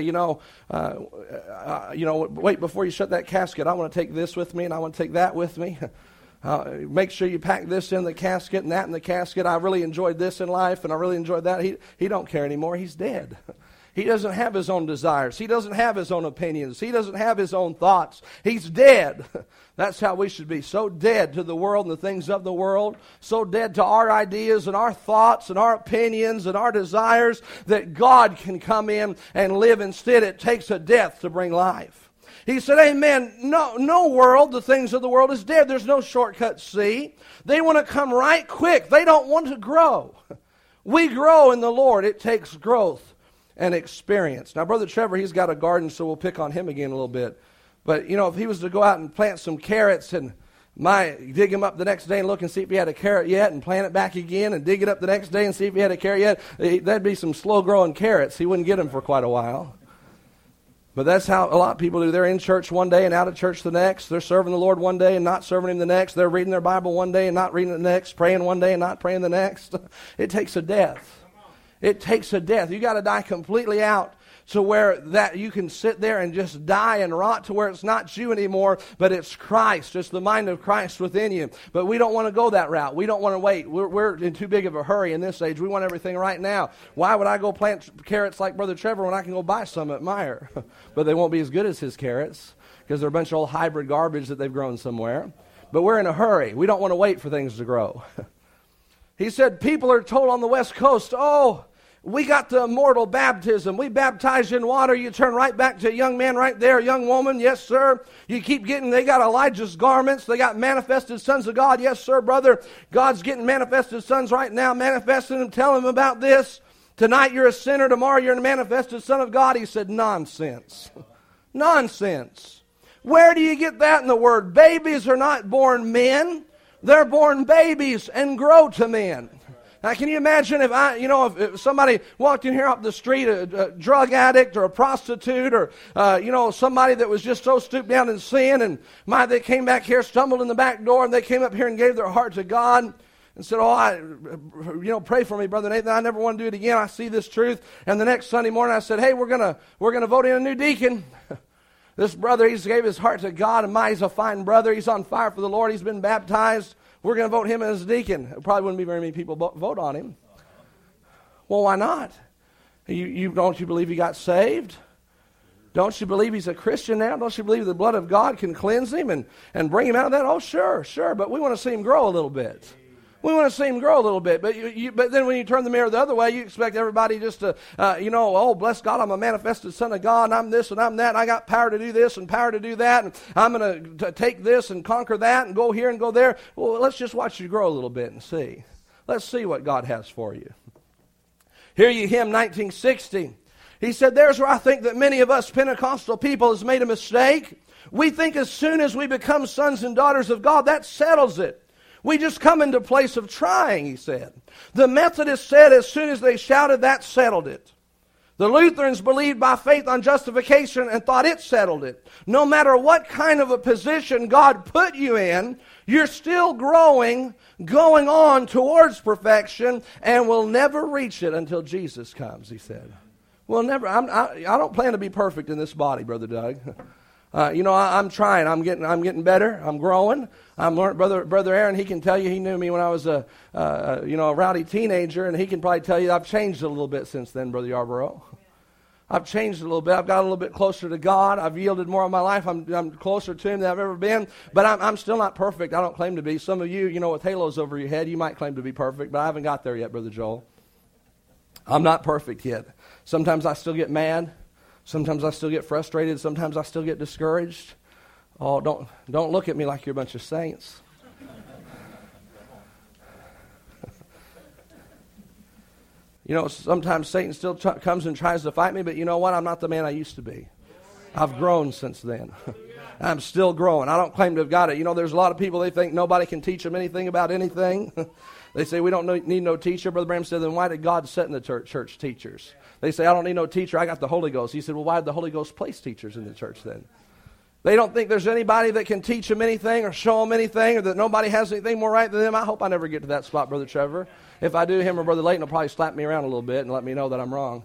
wait, before you shut that casket, I want to take this with me and I want to take that with me. Make sure you pack this in the casket and that in the casket. I really enjoyed this in life and I really enjoyed that. He don't care anymore. He's dead. He doesn't have his own desires. He doesn't have his own opinions. He doesn't have his own thoughts. He's dead. That's how we should be. So dead to the world and the things of the world. So dead to our ideas and our thoughts and our opinions and our desires that God can come in and live instead. It takes a death to bring life. He said, amen, no world, the things of the world is dead. There's no shortcut, see. They want to come right quick. They don't want to grow. We grow in the Lord. It takes growth and experience. Now, Brother Trevor, he's got a garden, so we'll pick on him again a little bit. But, if he was to go out and plant some carrots and dig him up the next day and look and see if he had a carrot yet and plant it back again and dig it up the next day and see if he had a carrot yet, that'd be some slow-growing carrots. He wouldn't get them for quite a while. But that's how a lot of people do. They're in church one day and out of church the next. They're serving the Lord one day and not serving Him the next. They're reading their Bible one day and not reading it the next. Praying one day and not praying the next. It takes a death. It takes a death. You got to die completely out to where that you can sit there and just die and rot, to where it's not you anymore, but it's Christ. It's the mind of Christ within you. But we don't want to go that route. We don't want to wait. We're in too big of a hurry in this age. We want everything right now. Why would I go plant carrots like Brother Trevor when I can go buy some at Meijer? But they won't be as good as his carrots because they're a bunch of old hybrid garbage that they've grown somewhere. But we're in a hurry. We don't want to wait for things to grow. He said people are told on the West Coast, we got the immortal baptism. We baptize you in water. You turn right back to a young man right there, a young woman. Yes, sir. You keep getting, they got Elijah's garments. They got manifested sons of God. Yes, sir, brother. God's getting manifested sons right now, manifesting them, telling them about this. Tonight you're a sinner. Tomorrow you're a manifested son of God. He said, nonsense. Nonsense. Where do you get that in the Word? Babies are not born men. They're born babies and grow to men. Can you imagine if somebody walked in here off the street, a drug addict or a prostitute or, somebody that was just so stooped down in sin, and they came back here, stumbled in the back door, and they came up here and gave their heart to God and said, pray for me, Brother Nathan. I never want to do it again. I see this truth. And the next Sunday morning I said, hey, we're gonna vote in a new deacon. This brother, he's gave his heart to God, and he's a fine brother. He's on fire for the Lord. He's been baptized. We're going to vote him as deacon. It probably wouldn't be very many people vote on him. Well, why not? Don't you believe he got saved? Don't you believe he's a Christian now? Don't you believe the blood of God can cleanse him and bring him out of that? Oh, sure. But we want to see him grow a little bit. We want to see him grow a little bit. But then when you turn the mirror the other way, you expect everybody just to, bless God, I'm a manifested son of God, and I'm this and I'm that, and I got power to do this and power to do that, and I'm going to take this and conquer that and go here and go there. Well, let's just watch you grow a little bit and see. Let's see what God has for you. Hear ye hymn 1960. He said, there's where I think that many of us Pentecostal people has made a mistake. We think as soon as we become sons and daughters of God, that settles it. We just come into a place of trying, he said. The Methodists said as soon as they shouted, that settled it. The Lutherans believed by faith on justification and thought it settled it. No matter what kind of a position God put you in, you're still growing, going on towards perfection, and will never reach it until Jesus comes, he said. Well, never. I don't plan to be perfect in this body, Brother Doug. I'm trying. I'm getting better. I'm growing. I'm learning. Brother Aaron, he can tell you he knew me when I was a rowdy teenager, and he can probably tell you I've changed a little bit since then, Brother Yarborough. I've changed a little bit. I've got a little bit closer to God. I've yielded more of my life. I'm closer to Him than I've ever been. But I'm still not perfect. I don't claim to be. Some of you, with halos over your head, you might claim to be perfect, but I haven't got there yet, Brother Joel. I'm not perfect yet. Sometimes I still get mad. Sometimes I still get frustrated. Sometimes I still get discouraged. Oh, don't look at me like you're a bunch of saints. Sometimes Satan still comes and tries to fight me, but you know what? I'm not the man I used to be. I've grown since then. I'm still growing. I don't claim to have got it. There's a lot of people, they think nobody can teach them anything about anything. They say, we don't need no teacher. Brother Branham said, then why did God set in the church teachers? They say, I don't need no teacher. I got the Holy Ghost. He said, well, why did the Holy Ghost place teachers in the church then? They don't think there's anybody that can teach them anything or show them anything, or that nobody has anything more right than them. I hope I never get to that spot, Brother Trevor. If I do, him or Brother Layton will probably slap me around a little bit and let me know that I'm wrong.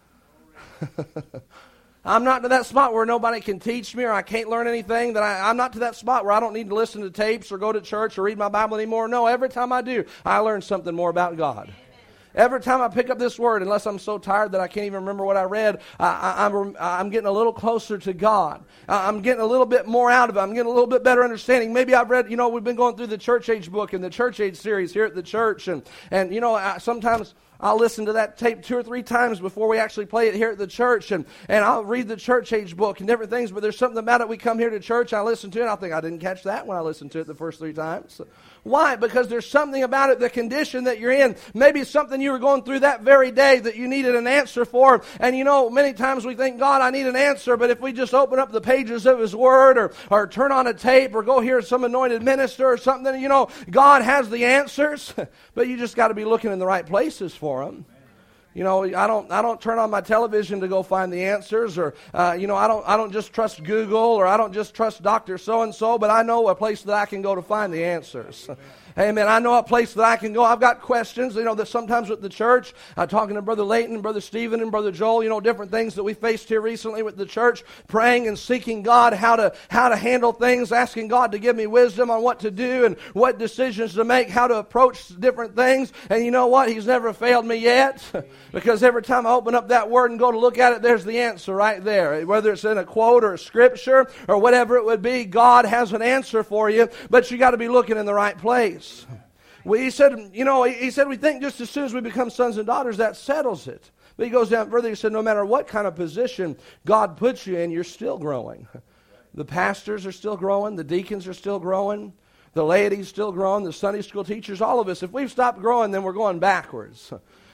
I'm not to that spot where nobody can teach me or I can't learn anything. I'm not to that spot where I don't need to listen to tapes or go to church or read my Bible anymore. No, every time I do, I learn something more about God. Every time I pick up this word, unless I'm so tired that I can't even remember what I read, I'm getting a little closer to God. I'm getting a little bit more out of it. I'm getting a little bit better understanding. Maybe I've read, we've been going through the Church Age book and the Church Age series here at the church. And sometimes I'll listen to that tape 2 or 3 times before we actually play it here at the church, and I'll read the Church Age book and different things, but there's something about it. We come here to church, and I listen to it, and I think I didn't catch that when I listened to it the first 3 times. Why? Because there's something about it, the condition that you're in. Maybe it's something you were going through that very day that you needed an answer for. And many times we think, God, I need an answer, but if we just open up the pages of His Word or turn on a tape or go hear some anointed minister or something, God has the answers, but you just got to be looking in the right places for them. I don't turn on my television to go find the answers, or I don't just trust Google, or I don't just trust Dr. So-and-so, but I know a place that I can go to find the answers. Amen. I know a place that I can go. I've got questions, that sometimes with the church, talking to Brother Layton and Brother Stephen and Brother Joel, different things that we faced here recently with the church, praying and seeking God how to handle things, asking God to give me wisdom on what to do and what decisions to make, how to approach different things. And you know what? He's never failed me yet, because every time I open up that word and go to look at it, there's the answer right there. Whether it's in a quote or a scripture or whatever it would be, God has an answer for you, but you got to be looking in the right place. He said, we think just as soon as we become sons and daughters, that settles it. But he goes down further. He said, no matter what kind of position God puts you in, you're still growing. The pastors are still growing. The deacons are still growing. The laity's still growing. The Sunday school teachers, all of us. If we've stopped growing, then we're going backwards.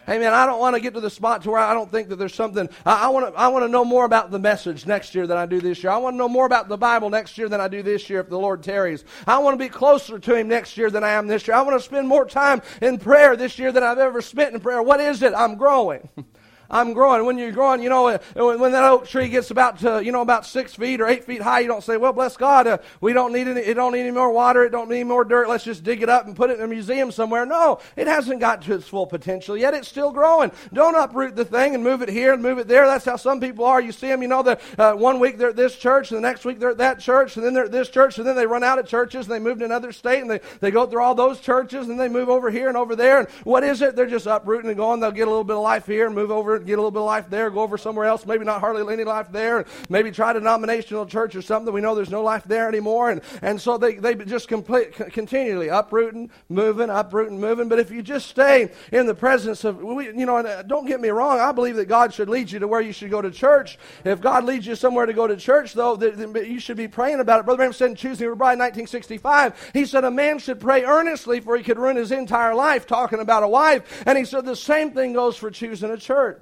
Amen. I don't want to get to the spot to where I don't think that there's something. I want to know more about the message next year than I do this year. I want to know more about the Bible next year than I do this year if the Lord tarries. I want to be closer to Him next year than I am this year. I want to spend more time in prayer this year than I've ever spent in prayer. What is it? I'm growing. I'm growing. When you're growing, when that oak tree gets about 6 feet or 8 feet high, you don't say, well, bless God, we don't need it don't need any more water, it don't need any more dirt, let's just dig it up and put it in a museum somewhere. No, it hasn't got to its full potential yet. It's still growing. Don't uproot the thing and move it here and move it there. That's how some people are. You see them, that 1 week they're at this church, and the next week they're at that church, and then they're at this church, and then they run out of churches, and they move to another state, and they go through all those churches, and they move over here and over there, and what is it? They're just uprooting and going. They'll get a little bit of life here and move over and get a little bit of life there, go over somewhere else, maybe not hardly any life there, and maybe try a denominational church or something. We know there's no life there anymore, and so they just continually uprooting, moving. But if you just stay in the presence of, don't get me wrong, I believe that God should lead you to where you should go to church. If God leads you somewhere to go to church, though, then you should be praying about it. Brother Branham said in Choosing Your Bride in 1965, he said a man should pray earnestly for he could ruin his entire life talking about a wife, and he said the same thing goes for choosing a church.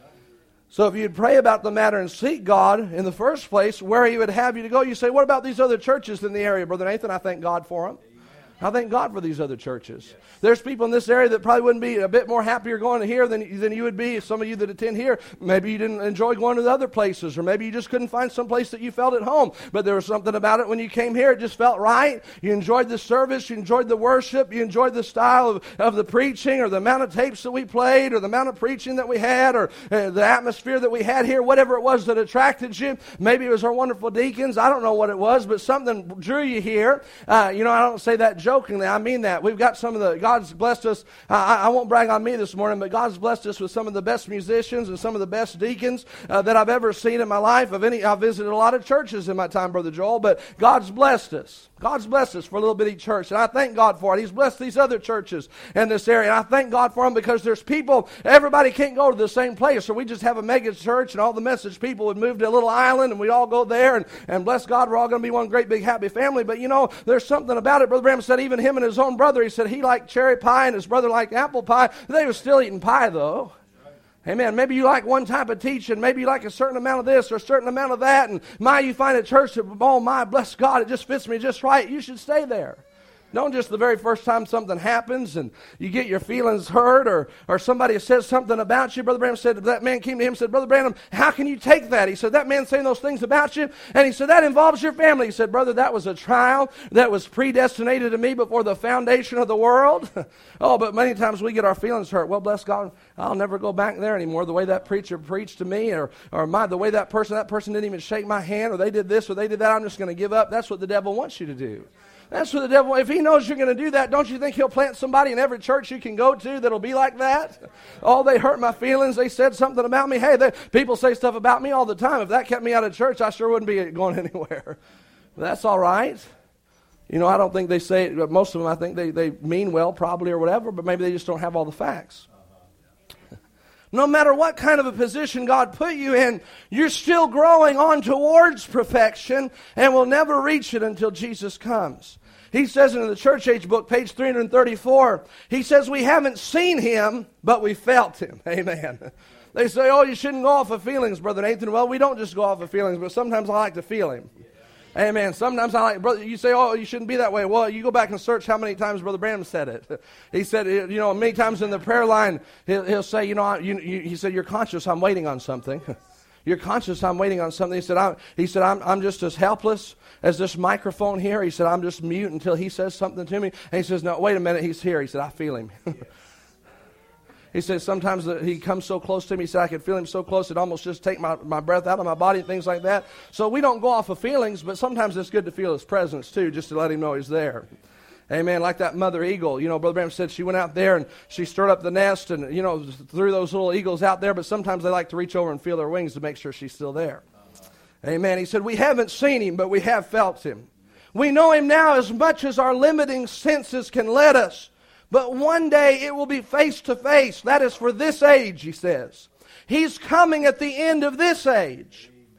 So if you'd pray about the matter and seek God in the first place, where He would have you to go, you say, what about these other churches in the area, Brother Nathan? I thank God for them. I thank God for these other churches. There's people in this area that probably wouldn't be a bit more happier going to here than you would be. Some of you that attend here, maybe you didn't enjoy going to the other places, or maybe you just couldn't find some place that you felt at home. But there was something about it when you came here. It just felt right. You enjoyed the service. You enjoyed the worship. You enjoyed the style of the preaching, or the amount of tapes that we played, or the amount of preaching that we had, or the atmosphere that we had here, whatever it was that attracted you. Maybe it was our wonderful deacons. I don't know what it was, but something drew you here. I don't say that jokingly. I mean that. We've got God's blessed us. I won't brag on me this morning, but God's blessed us with some of the best musicians and some of the best deacons that I've ever seen in my life. I've visited a lot of churches in my time, Brother Joel, but God's blessed us. God's blessed us for a little bitty church, and I thank God for it. He's blessed these other churches in this area, and I thank God for them because there's people, everybody can't go to the same place, or we just have a mega church, and all the message people would move to a little island, and we'd all go there, and bless God, we're all going to be one great big happy family. But there's something about it. Brother Branham said even him and his own brother, he said he liked cherry pie, and his brother liked apple pie. They were still eating pie, though. Amen. Maybe you like one type of teaching. Maybe you like a certain amount of this or a certain amount of that. And you find a church that, oh my, bless God, it just fits me just right. You should stay there. Don't just the very first time something happens and you get your feelings hurt or somebody says something about you. Brother Branham said, that man came to him and said, Brother Branham, how can you take that? He said, that man saying those things about you. And he said, that involves your family. He said, brother, that was a trial that was predestinated to me before the foundation of the world. Oh, but many times we get our feelings hurt. Well, bless God, I'll never go back there anymore. The way that preacher preached to me or the way that person didn't even shake my hand, or they did this or they did that, I'm just going to give up. That's what the devil wants you to do. That's what the devil, if he knows you're going to do that, don't you think he'll plant somebody in every church you can go to that'll be like that? Oh, they hurt my feelings. They said something about me. Hey, people say stuff about me all the time. If that kept me out of church, I sure wouldn't be going anywhere. That's all right. I don't think they say it, but most of them, I think they mean well probably or whatever, but maybe they just don't have all the facts. No matter what kind of a position God put you in, you're still growing on towards perfection and will never reach it until Jesus comes. He says in the Church Age book, page 334, he says, we haven't seen Him, but we felt Him. Amen. They say, oh, you shouldn't go off of feelings, Brother Nathan. Well, we don't just go off of feelings, but sometimes I like to feel Him. Amen. Sometimes I like, brother, you say, oh, you shouldn't be that way. Well, you go back and search how many times Brother Branham said it. He said, many times in the prayer line, he'll say, he said, you're conscious I'm waiting on something. You're conscious I'm waiting on something. He said, I'm just as helpless as this microphone here. He said, I'm just mute until he says something to me. And he says, no, wait a minute, he's here. He said, I feel him. He said, sometimes he comes so close to me. He said, I could feel him so close, it almost just take my breath out of my body and things like that. So we don't go off of feelings, but sometimes it's good to feel his presence too, just to let him know he's there. Amen. Like that mother eagle. Brother Branham said she went out there and she stirred up the nest and, threw those little eagles out there, but sometimes they like to reach over and feel their wings to make sure she's still there. Amen. He said, we haven't seen Him, but we have felt Him. We know Him now as much as our limiting senses can let us, but one day it will be face to face. That is for this age, he says. He's coming at the end of this age.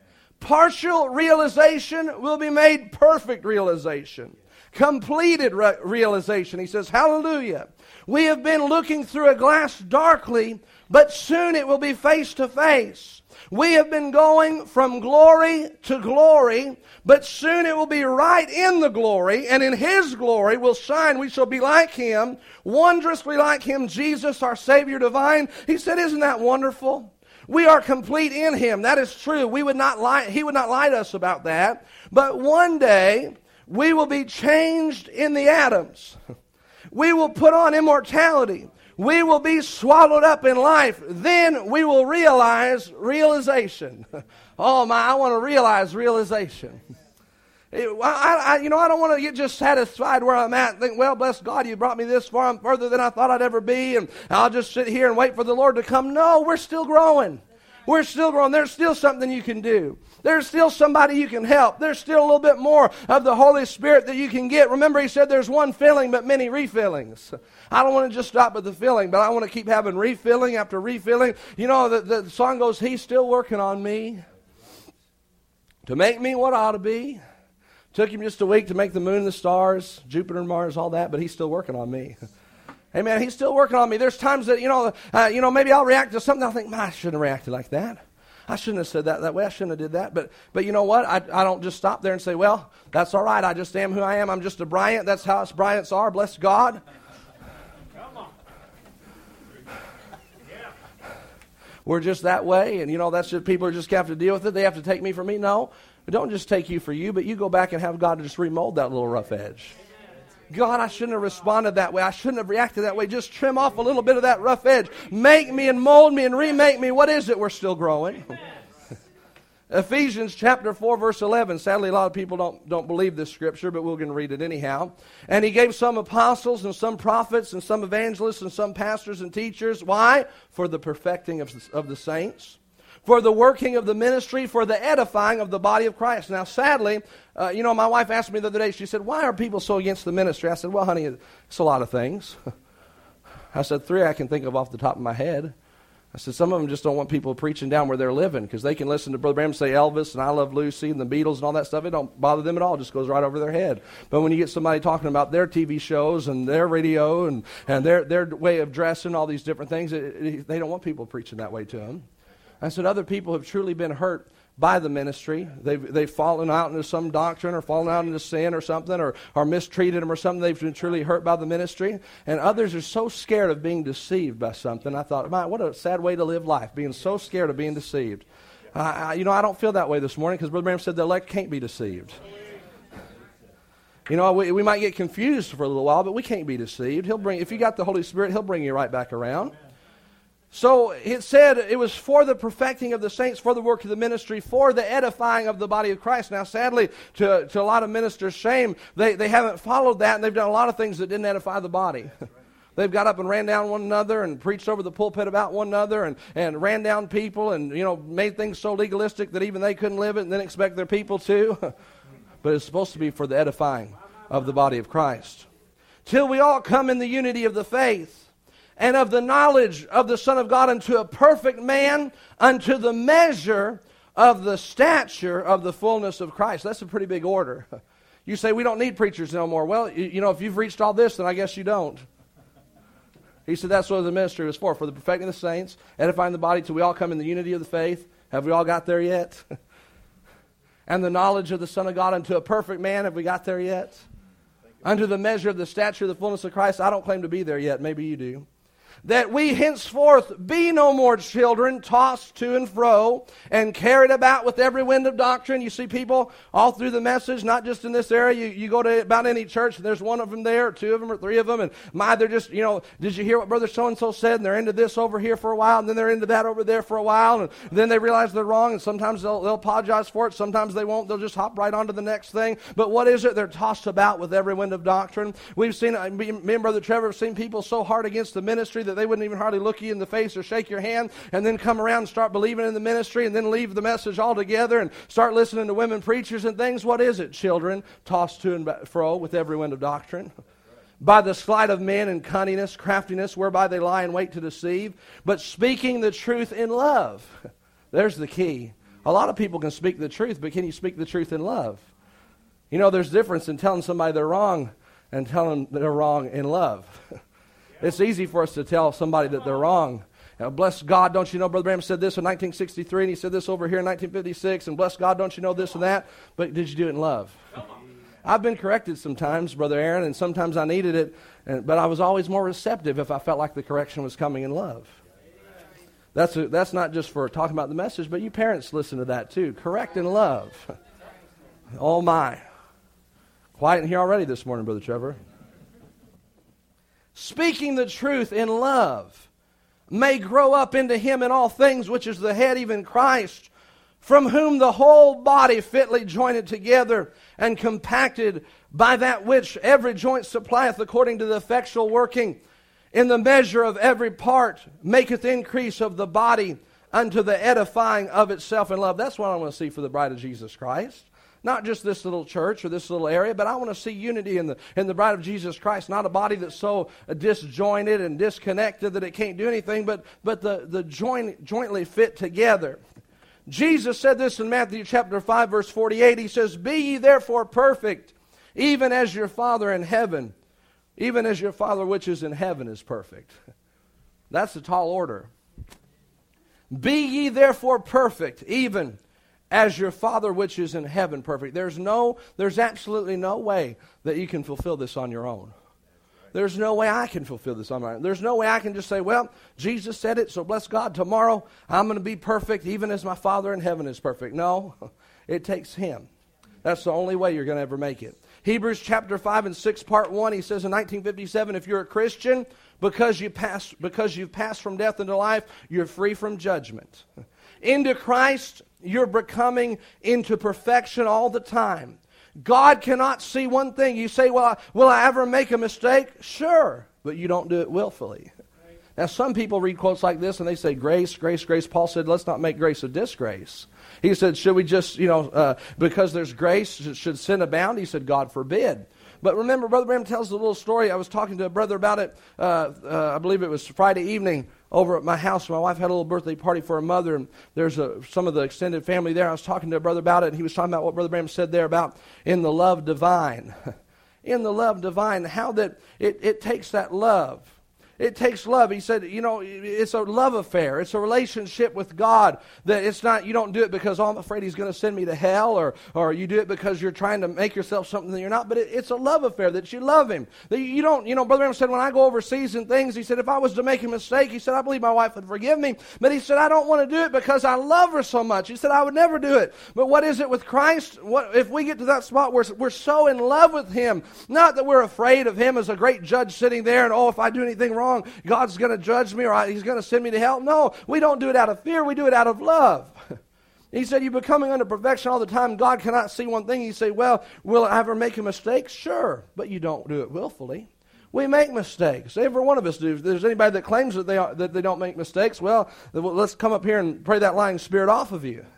Partial realization will be made perfect realization. Completed realization. He says, hallelujah. We have been looking through a glass darkly, but soon it will be face to face. We have been going from glory to glory, but soon it will be right in the glory, and in His glory will shine. We shall be like Him, wondrously like Him, Jesus, our Savior divine. He said, isn't that wonderful? We are complete in Him. That is true. He would not lie to us about that. But one day, we will be changed in the atoms. We will put on immortality. We will be swallowed up in life. Then we will realize realization. Oh my, I want to realize realization. I don't want to get just satisfied where I'm at and think, well, bless God, you brought me this far. I'm further than I thought I'd ever be, and I'll just sit here and wait for the Lord to come. No, we're still growing. We're still growing. There's still something you can do. There's still somebody you can help. There's still a little bit more of the Holy Spirit that you can get. Remember, He said there's one filling but many refillings. I don't want to just stop at the filling, but I want to keep having refilling after refilling. You know, the song goes, He's still working on me to make me what I ought to be. Took Him just a week to make the moon, the stars, Jupiter and Mars, all that, but He's still working on me. Hey, man, He's still working on me. There's times that, maybe I'll react to something. I'll think, man, I shouldn't have reacted like that. I shouldn't have said that way. I shouldn't have did that. But you know what? I don't just stop there and say, well, that's all right. I just am who I am. I'm just a Bryant. That's how us Bryants are. Bless God. Come on. Yeah. We're just that way. And, that's just people just have to deal with it. They have to take me for me. No. Don't just take you for you, but you go back and have God just remold that little rough edge. God, I shouldn't have responded that way. I shouldn't have reacted that way. Just trim off a little bit of that rough edge. Make me and mold me and remake me. What is it? We're still growing. Ephesians chapter 4, verse 11. Sadly, a lot of people don't believe this scripture, but we're going to read it anyhow. And He gave some apostles and some prophets and some evangelists and some pastors and teachers. Why? For the perfecting of the saints, for the working of the ministry, for the edifying of the body of Christ. Now, sadly, my wife asked me the other day, she said, why are people so against the ministry? I said, well, honey, it's a lot of things. I said, 3 I can think of off the top of my head. I said, some of them just don't want people preaching down where they're living, because they can listen to Brother Branham say Elvis and I Love Lucy and the Beatles and all that stuff. It don't bother them at all. It just goes right over their head. But when you get somebody talking about their TV shows and their radio and their way of dressing, all these different things, they don't want people preaching that way to them. I said, other people have truly been hurt by the ministry. They've fallen out into some doctrine or fallen out into sin or something or mistreated them or something. They've been truly hurt by the ministry. And others are so scared of being deceived by something. I thought, man, what a sad way to live life, being so scared of being deceived. I don't feel that way this morning because Brother Branham said the elect can't be deceived. We might get confused for a little while, but we can't be deceived. If you got the Holy Spirit, He'll bring you right back around. So it said it was for the perfecting of the saints, for the work of the ministry, for the edifying of the body of Christ. Now, sadly, to a lot of ministers' shame, they haven't followed that, and they've done a lot of things that didn't edify the body. They've got up and ran down one another and preached over the pulpit about one another and ran down people and, made things so legalistic that even they couldn't live it and then expect their people to. But it's supposed to be for the edifying of the body of Christ. Till we all come in the unity of the faith and of the knowledge of the Son of God unto a perfect man, unto the measure of the stature of the fullness of Christ. That's a pretty big order. You say, we don't need preachers no more. Well, if you've reached all this, then I guess you don't. He said that's what the ministry was for the perfecting of the saints, edifying the body till we all come in the unity of the faith. Have we all got there yet? And the knowledge of the Son of God unto a perfect man. Have we got there yet? Unto the measure of the stature of the fullness of Christ. I don't claim to be there yet. Maybe you do. That we henceforth be no more children, tossed to and fro, and carried about with every wind of doctrine. You see people all through the message, not just in this area. You go to about any church, and there's one of them there, or 2 of them, or 3 of them, and they're just, did you hear what Brother so-and-so said? And they're into this over here for a while, and then they're into that over there for a while, and then they realize they're wrong, and sometimes they'll apologize for it, sometimes they won't. They'll just hop right on to the next thing. But what is it? They're tossed about with every wind of doctrine. We've seen, me and Brother Trevor have seen people so hard against the ministry that they wouldn't even hardly look you in the face or shake your hand, and then come around and start believing in the ministry, and then leave the message altogether and start listening to women preachers and things. What is it? Children tossed to and fro with every wind of doctrine, by the sleight of men and cunningness, craftiness, whereby they lie in wait to deceive, but speaking the truth in love. There's the key. A lot of people can speak the truth, but can you speak the truth in love? You know, there's a difference in telling somebody they're wrong and telling them they're wrong in love. It's easy for us to tell somebody that they're wrong. Bless God, don't you know, Brother Branham said this in 1963, and he said this over here in 1956, and bless God, don't you know this and that, but did you do it in love? I've been corrected sometimes, Brother Aaron, and sometimes I needed it, but I was always more receptive if I felt like the correction was coming in love. That's not just for talking about the message, but you parents listen to that too. Correct in love. Oh my. Quiet in here already this morning, Brother Trevor. Speaking the truth in love may grow up into him in all things, which is the head, even Christ, from whom the whole body fitly joined together and compacted by that which every joint supplieth according to the effectual working in the measure of every part, maketh increase of the body unto the edifying of itself in love. That's what I want to see for the bride of Jesus Christ. Not just this little church or this little area, but I want to see unity in the bride of Jesus Christ. Not a body that's so disjointed and disconnected that it can't do anything, but the jointly fit together. Jesus said this in Matthew chapter 5, verse 48. He says, "Be ye therefore perfect, even as your Father in heaven, even as your Father which is in heaven is perfect." That's a tall order. Be ye therefore perfect, even as your Father which is in heaven perfect. There's absolutely no way that you can fulfill this on your own. There's no way I can fulfill this on my own. There's no way I can just say, well, Jesus said it, so bless God, tomorrow I'm going to be perfect even as my Father in heaven is perfect. No, it takes Him. That's the only way you're going to ever make it. Hebrews chapter 5 and 6, part 1, he says in 1957, if you're a Christian, because you've passed from death into life, you're free from judgment. Into Christ, you're becoming into perfection all the time. God cannot see one thing. You say, well, will I ever make a mistake? Sure, but you don't do it willfully. Now, some people read quotes like this and they say, grace, grace, grace. Paul said, let's not make grace a disgrace. He said, should we just, because there's grace, should sin abound? He said, God forbid. But remember, Brother Branham tells a little story. I was talking to a brother about it, I believe it was Friday evening, over at my house. My wife had a little birthday party for her mother, and there's some of the extended family there. I was talking to a brother about it, and he was talking about what Brother Branham said there about in the love divine. In the love divine, how that it takes that love. It takes love. He said, it's a love affair. It's a relationship with God that it's not, you don't do it because, I'm afraid He's going to send me to hell, or you do it because you're trying to make yourself something that you're not, but it's a love affair that you love Him. That you don't, Brother Branham said, when I go overseas and things, he said, if I was to make a mistake, he said, I believe my wife would forgive me, but he said, I don't want to do it because I love her so much. He said, I would never do it. But what is it with Christ? What if we get to that spot where we're so in love with Him, not that we're afraid of Him as a great judge sitting there and, if I do anything wrong, God's going to judge me or He's going to send me to hell. No, we don't do it out of fear. We do it out of love. He said, you're becoming under perfection all the time. God cannot see one thing. You say, well, will I ever make a mistake? Sure, but you don't do it willfully. We make mistakes. Every one of us do. If there's anybody that claims that they don't make mistakes, well, let's come up here and pray that lying spirit off of you.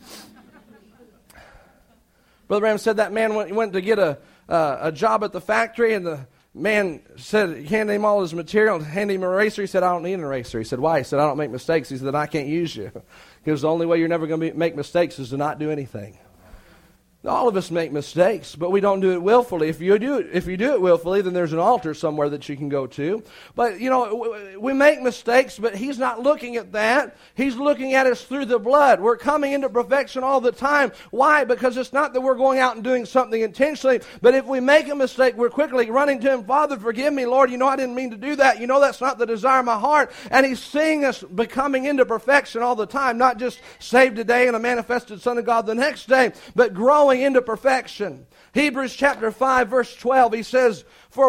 Brother Branham said that man went to get a job at the factory, and the man said, he handed him all his material, handed him an eraser. He said, I don't need an eraser. He said, why? He said, I don't make mistakes. He said, then I can't use you. Because the only way you're never going to make mistakes is to not do anything. All of us make mistakes, but we don't do it willfully. If you do it willfully, then there's an altar somewhere that you can go to. But, we make mistakes, but He's not looking at that. He's looking at us through the blood. We're coming into perfection all the time. Why? Because it's not that we're going out and doing something intentionally, but if we make a mistake, we're quickly running to Him, Father, forgive me, Lord, I didn't mean to do that. That's not the desire of my heart. And He's seeing us becoming into perfection all the time, not just saved today and a manifested Son of God the next day, but growing into perfection. Hebrews chapter 5 verse 12, he says, for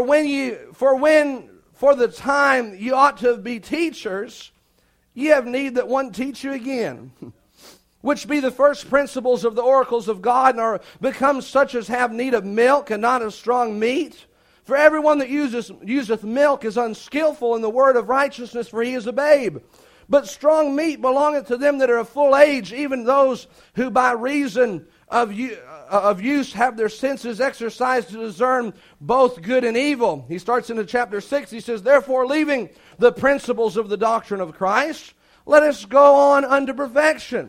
the time you ought to be teachers, ye have need that one teach you again, which be the first principles of the oracles of God, and are become such as have need of milk and not of strong meat. For everyone that useth milk is unskillful in the word of righteousness, for he is a babe. But strong meat belongeth to them that are of full age, even those who by reason of use have their senses exercised to discern both good and evil. He starts into chapter 6. He says, therefore, leaving the principles of the doctrine of Christ, let us go on unto perfection,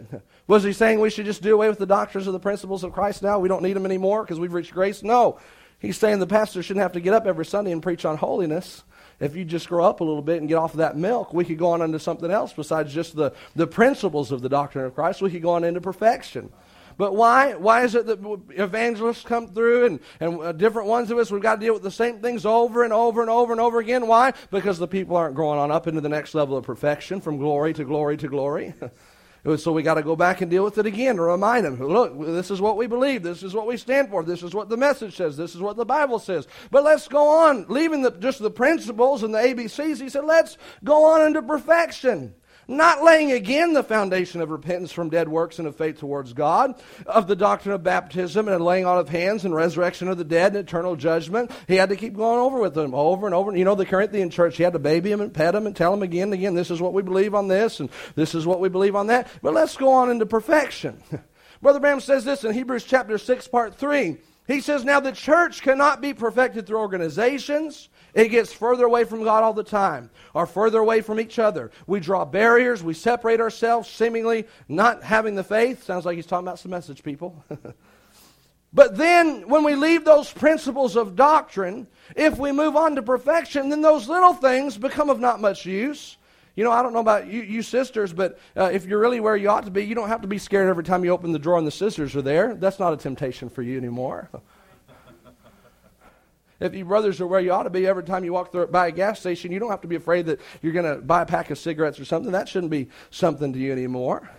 Was he saying we should just do away with the doctrines of the principles of Christ now? We don't need them anymore because we've reached grace? No. He's saying the pastor shouldn't have to get up every Sunday and preach on holiness. If you just grow up a little bit and get off of that milk, we could go on into something else besides just the principles of the doctrine of Christ. We could go on into perfection. But why? Why is it that evangelists come through and different ones of us, we've got to deal with the same things over and over and over and over again? Why? Because the people aren't growing on up into the next level of perfection from glory to glory to glory. So we got to go back and deal with it again to remind them, look, this is what we believe. This is what we stand for. This is what the message says. This is what the Bible says. But let's go on, leaving just the principles and the ABCs. He said, let's go on into perfection. Not laying again the foundation of repentance from dead works and of faith towards God, of the doctrine of baptism and laying on of hands and resurrection of the dead and eternal judgment. He had to keep going over with them over and over. You know, the Corinthian church, he had to baby them and pet them and tell them again and again, this is what we believe on this and this is what we believe on that. But let's go on into perfection. Brother Branham says this in Hebrews chapter 6, part 3. He says, now the church cannot be perfected through organizations. It gets further away from God all the time, or further away from each other. We draw barriers. We separate ourselves, seemingly not having the faith. Sounds like he's talking about some message people. But then, when we leave those principles of doctrine, if we move on to perfection, then those little things become of not much use. You know, I don't know about you sisters, but if you're really where you ought to be, you don't have to be scared every time you open the drawer and the scissors are there. That's not a temptation for you anymore. If you brothers are where you ought to be, every time you walk by a gas station, you don't have to be afraid that you're going to buy a pack of cigarettes or something. That shouldn't be something to you anymore.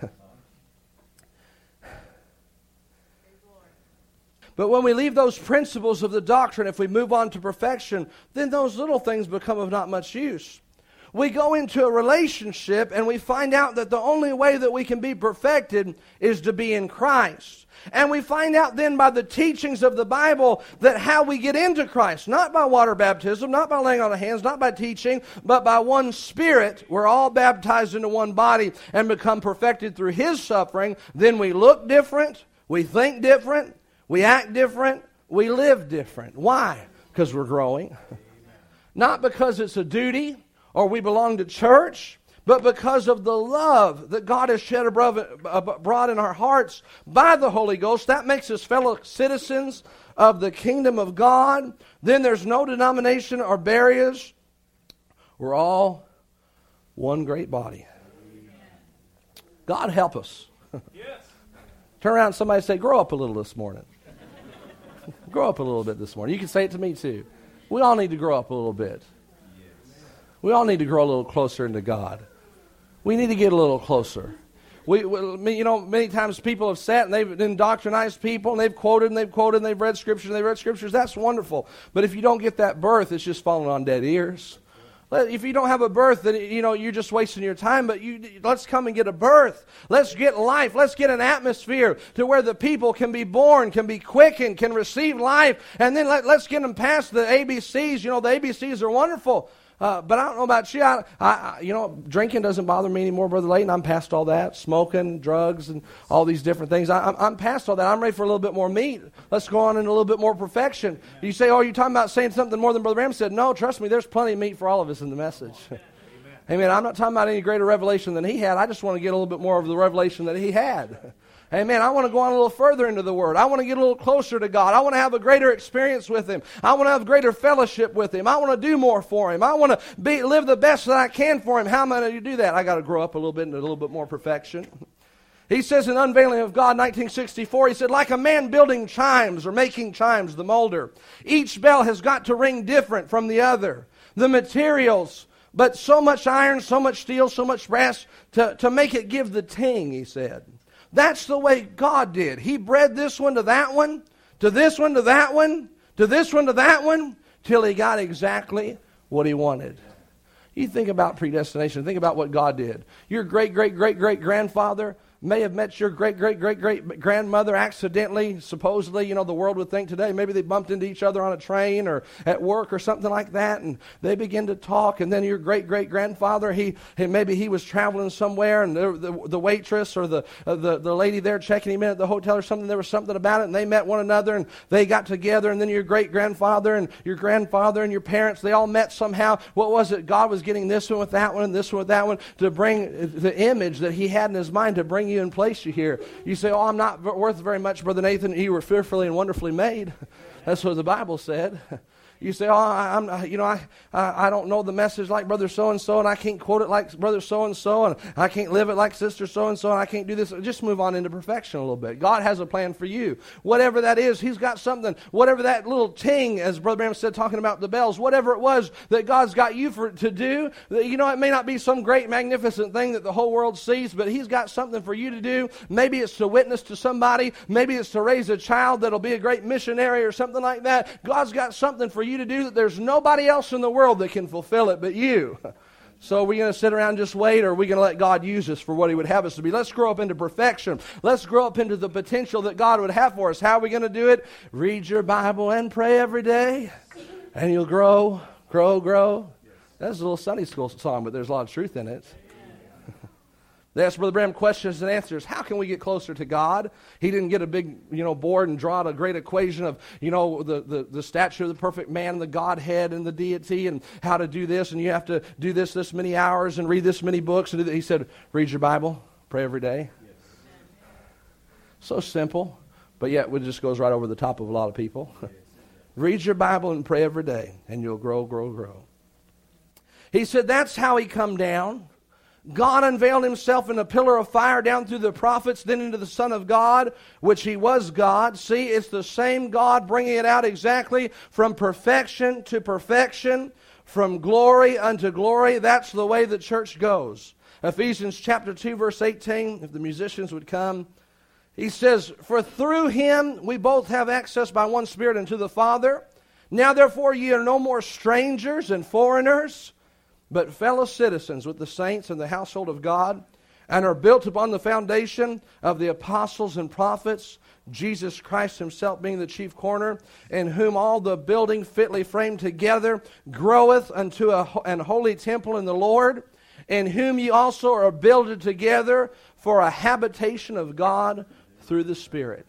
But when we leave those principles of the doctrine, if we move on to perfection, then those little things become of not much use. We go into a relationship and we find out that the only way that we can be perfected is to be in Christ. And we find out then by the teachings of the Bible that how we get into Christ, not by water baptism, not by laying on of hands, not by teaching, but by one Spirit, we're all baptized into one body and become perfected through His suffering. Then we look different, we think different, we act different, we live different. Why? Because we're growing. Not because it's a duty or we belong to church, but because of the love that God has shed abroad in our hearts by the Holy Ghost. That makes us fellow citizens of the kingdom of God. Then there's no denomination or barriers. We're all one great body. God help us. Yes. Turn around and somebody say, grow up a little this morning. Grow up a little bit this morning. You can say it to me too. We all need to grow up a little bit. We all need to grow a little closer into God. We need to get a little closer. Many times people have sat and they've indoctrinized people and they've quoted and they've read scriptures. That's wonderful. But if you don't get that birth, it's just falling on dead ears. If you don't have a birth, then you're just wasting your time. But let's come and get a birth. Let's get life. Let's get an atmosphere to where the people can be born, can be quickened, can receive life. And then let's get them past the ABCs. The ABCs are wonderful. But I don't know about you. Drinking doesn't bother me anymore, Brother Layton. I'm past all that. Smoking, drugs, and all these different things. I'm past all that. I'm ready for a little bit more meat. Let's go on into a little bit more perfection. You say, you're talking about saying something more than Brother Branham said. No, trust me, there's plenty of meat for all of us in the message. Amen. I'm not talking about any greater revelation than he had. I just want to get a little bit more of the revelation that he had. Amen. I want to go on a little further into the Word. I want to get a little closer to God. I want to have a greater experience with Him. I want to have greater fellowship with Him. I want to do more for Him. I want to live the best that I can for Him. How am I going to do that? I got to grow up a little bit into a little bit more perfection. He says in Unveiling of God, 1964, he said, like a man building chimes or making chimes, the molder. Each bell has got to ring different from the other. The materials, but so much iron, so much steel, so much brass to make it give the ting, he said. That's the way God did. He bred this one to that one, to this one to that one, to this one to that one, till he got exactly what he wanted. You think about predestination. Think about what God did. Your great-great-great-great-grandfather may have met your great-great-great-great-grandmother accidentally, supposedly. The world would think today maybe they bumped into each other on a train or at work or something like that, and they begin to talk, and then your great-great-grandfather, maybe he was traveling somewhere, and the waitress or the lady there checking him in at the hotel or something, there was something about it, and they met one another, and they got together, and then your great-grandfather and your grandfather and your parents, they all met somehow. What was it? God was getting this one with that one and this one with that one to bring the image that he had in his mind to bring bring you and place you here. You say, oh, I'm not worth very much, Brother Nathan. You were fearfully and wonderfully made. That's what the Bible said. You say, oh, I don't know the message like Brother so-and-so, and I can't quote it like Brother so-and-so, and I can't live it like Sister so-and-so, and I can't do this. Just move on into perfection a little bit. God has a plan for you. Whatever that is, He's got something. Whatever that little ting, as Brother Branham said, talking about the bells, whatever it was that God's got you to do, it may not be some great, magnificent thing that the whole world sees, but He's got something for you to do. Maybe it's to witness to somebody. Maybe it's to raise a child that'll be a great missionary or something like that. God's got something for you to do that there's nobody else in the world that can fulfill it but you. So are we going to sit around and just wait, or are we going to let God use us for what He would have us to be? Let's grow up into perfection. Let's grow up into the potential that God would have for us. How are we going to do it? Read your Bible and pray every day, and you'll grow. That's a little Sunday school song, but there's a lot of truth in it. They asked Brother Branham questions and answers. How can we get closer to God? He didn't get a big, board and draw out a great equation of, the stature of the perfect man and the Godhead and the deity and how to do this, and you have to do this many hours and read this many books. And he said, read your Bible, pray every day. Yes. So simple, but yet it just goes right over the top of a lot of people. Yes. Read your Bible and pray every day, and you'll grow. He said that's how He come down. God unveiled Himself in a pillar of fire down through the prophets, then into the Son of God, which He was God. See, it's the same God bringing it out exactly from perfection to perfection, from glory unto glory. That's the way the church goes. Ephesians chapter 2, verse 18, if the musicians would come. He says, for through Him we both have access by one Spirit unto the Father. Now therefore ye are no more strangers and foreigners, but fellow citizens with the saints in the household of God, and are built upon the foundation of the apostles and prophets, Jesus Christ Himself being the chief corner, in whom all the building fitly framed together groweth unto an holy temple in the Lord, in whom ye also are builded together for a habitation of God through the Spirit.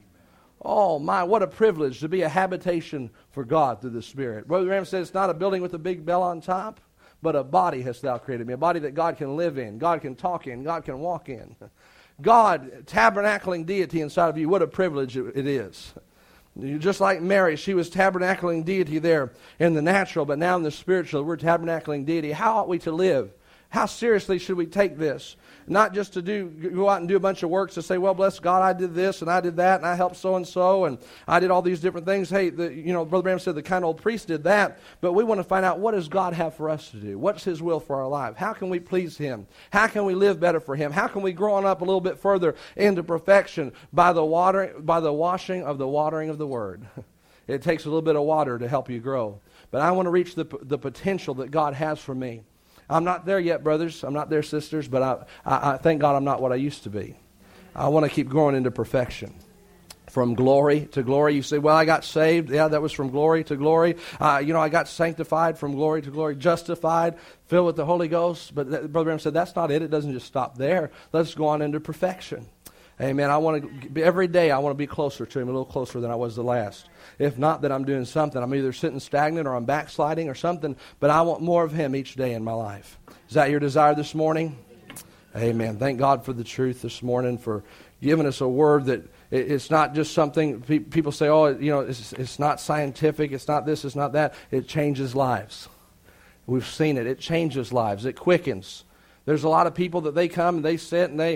Oh my, what a privilege to be a habitation for God through the Spirit. Brother Branham said it's not a building with a big bell on top, but a body hast thou created me, a body that God can live in, God can talk in, God can walk in. God tabernacling deity inside of you, what a privilege it is. Just like Mary, she was tabernacling deity there in the natural, but now in the spiritual, we're tabernacling deity. How ought we to live? How seriously should we take this? Not just to go out and do a bunch of works to say, well, bless God, I did this and I did that and I helped so-and-so and I did all these different things. Hey, Brother Branham said the kind old priest did that, but we want to find out, what does God have for us to do? What's His will for our life? How can we please Him? How can we live better for Him? How can we grow on up a little bit further into perfection by the washing of the watering of the Word? It takes a little bit of water to help you grow. But I want to reach the potential that God has for me. I'm not there yet, brothers. I'm not there, sisters, but I thank God I'm not what I used to be. I want to keep growing into perfection. From glory to glory. You say, well, I got saved. Yeah, that was from glory to glory. I got sanctified from glory to glory, justified, filled with the Holy Ghost. But Brother Branham said, that's not it. It doesn't just stop there. Let's go on into perfection. Amen. Every day I want to be closer to Him, a little closer than I was the last. If not, then I'm doing something. I'm either sitting stagnant or I'm backsliding or something, but I want more of Him each day in my life. Is that your desire this morning? Amen. Thank God for the truth this morning, for giving us a word that it's not just something people say, oh, it's not scientific, it's not this, it's not that. It changes lives. We've seen it. It changes lives. It quickens. There's a lot of people that they come and they sit and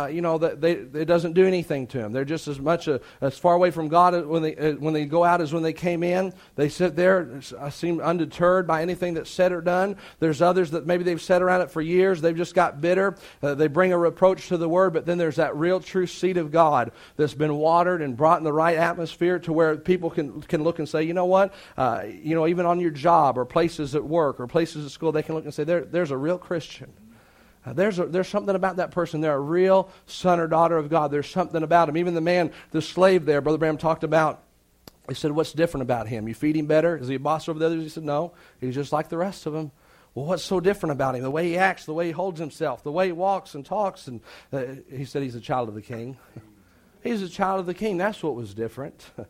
it doesn't do anything to them. They're just as far away from God when they go out as when they came in. They sit there, seem undeterred by anything that's said or done. There's others that maybe they've sat around it for years. They've just got bitter. They bring a reproach to the Word, but then there's that real true seed of God that's been watered and brought in the right atmosphere to where people can look and say, you know what? Even on your job or places at work or places at school, they can look and say, there's a real Christian. There's something about that person. They're a real son or daughter of God. There's something about him. Even the slave there, Brother Branham talked about, he said, what's different about him? You feed him better? Is he a boss over the others? He said, no. He's just like the rest of them. Well, what's so different about him? The way he acts, the way he holds himself, the way he walks and talks. And he said he's a child of the King. He's a child of the King. That's what was different.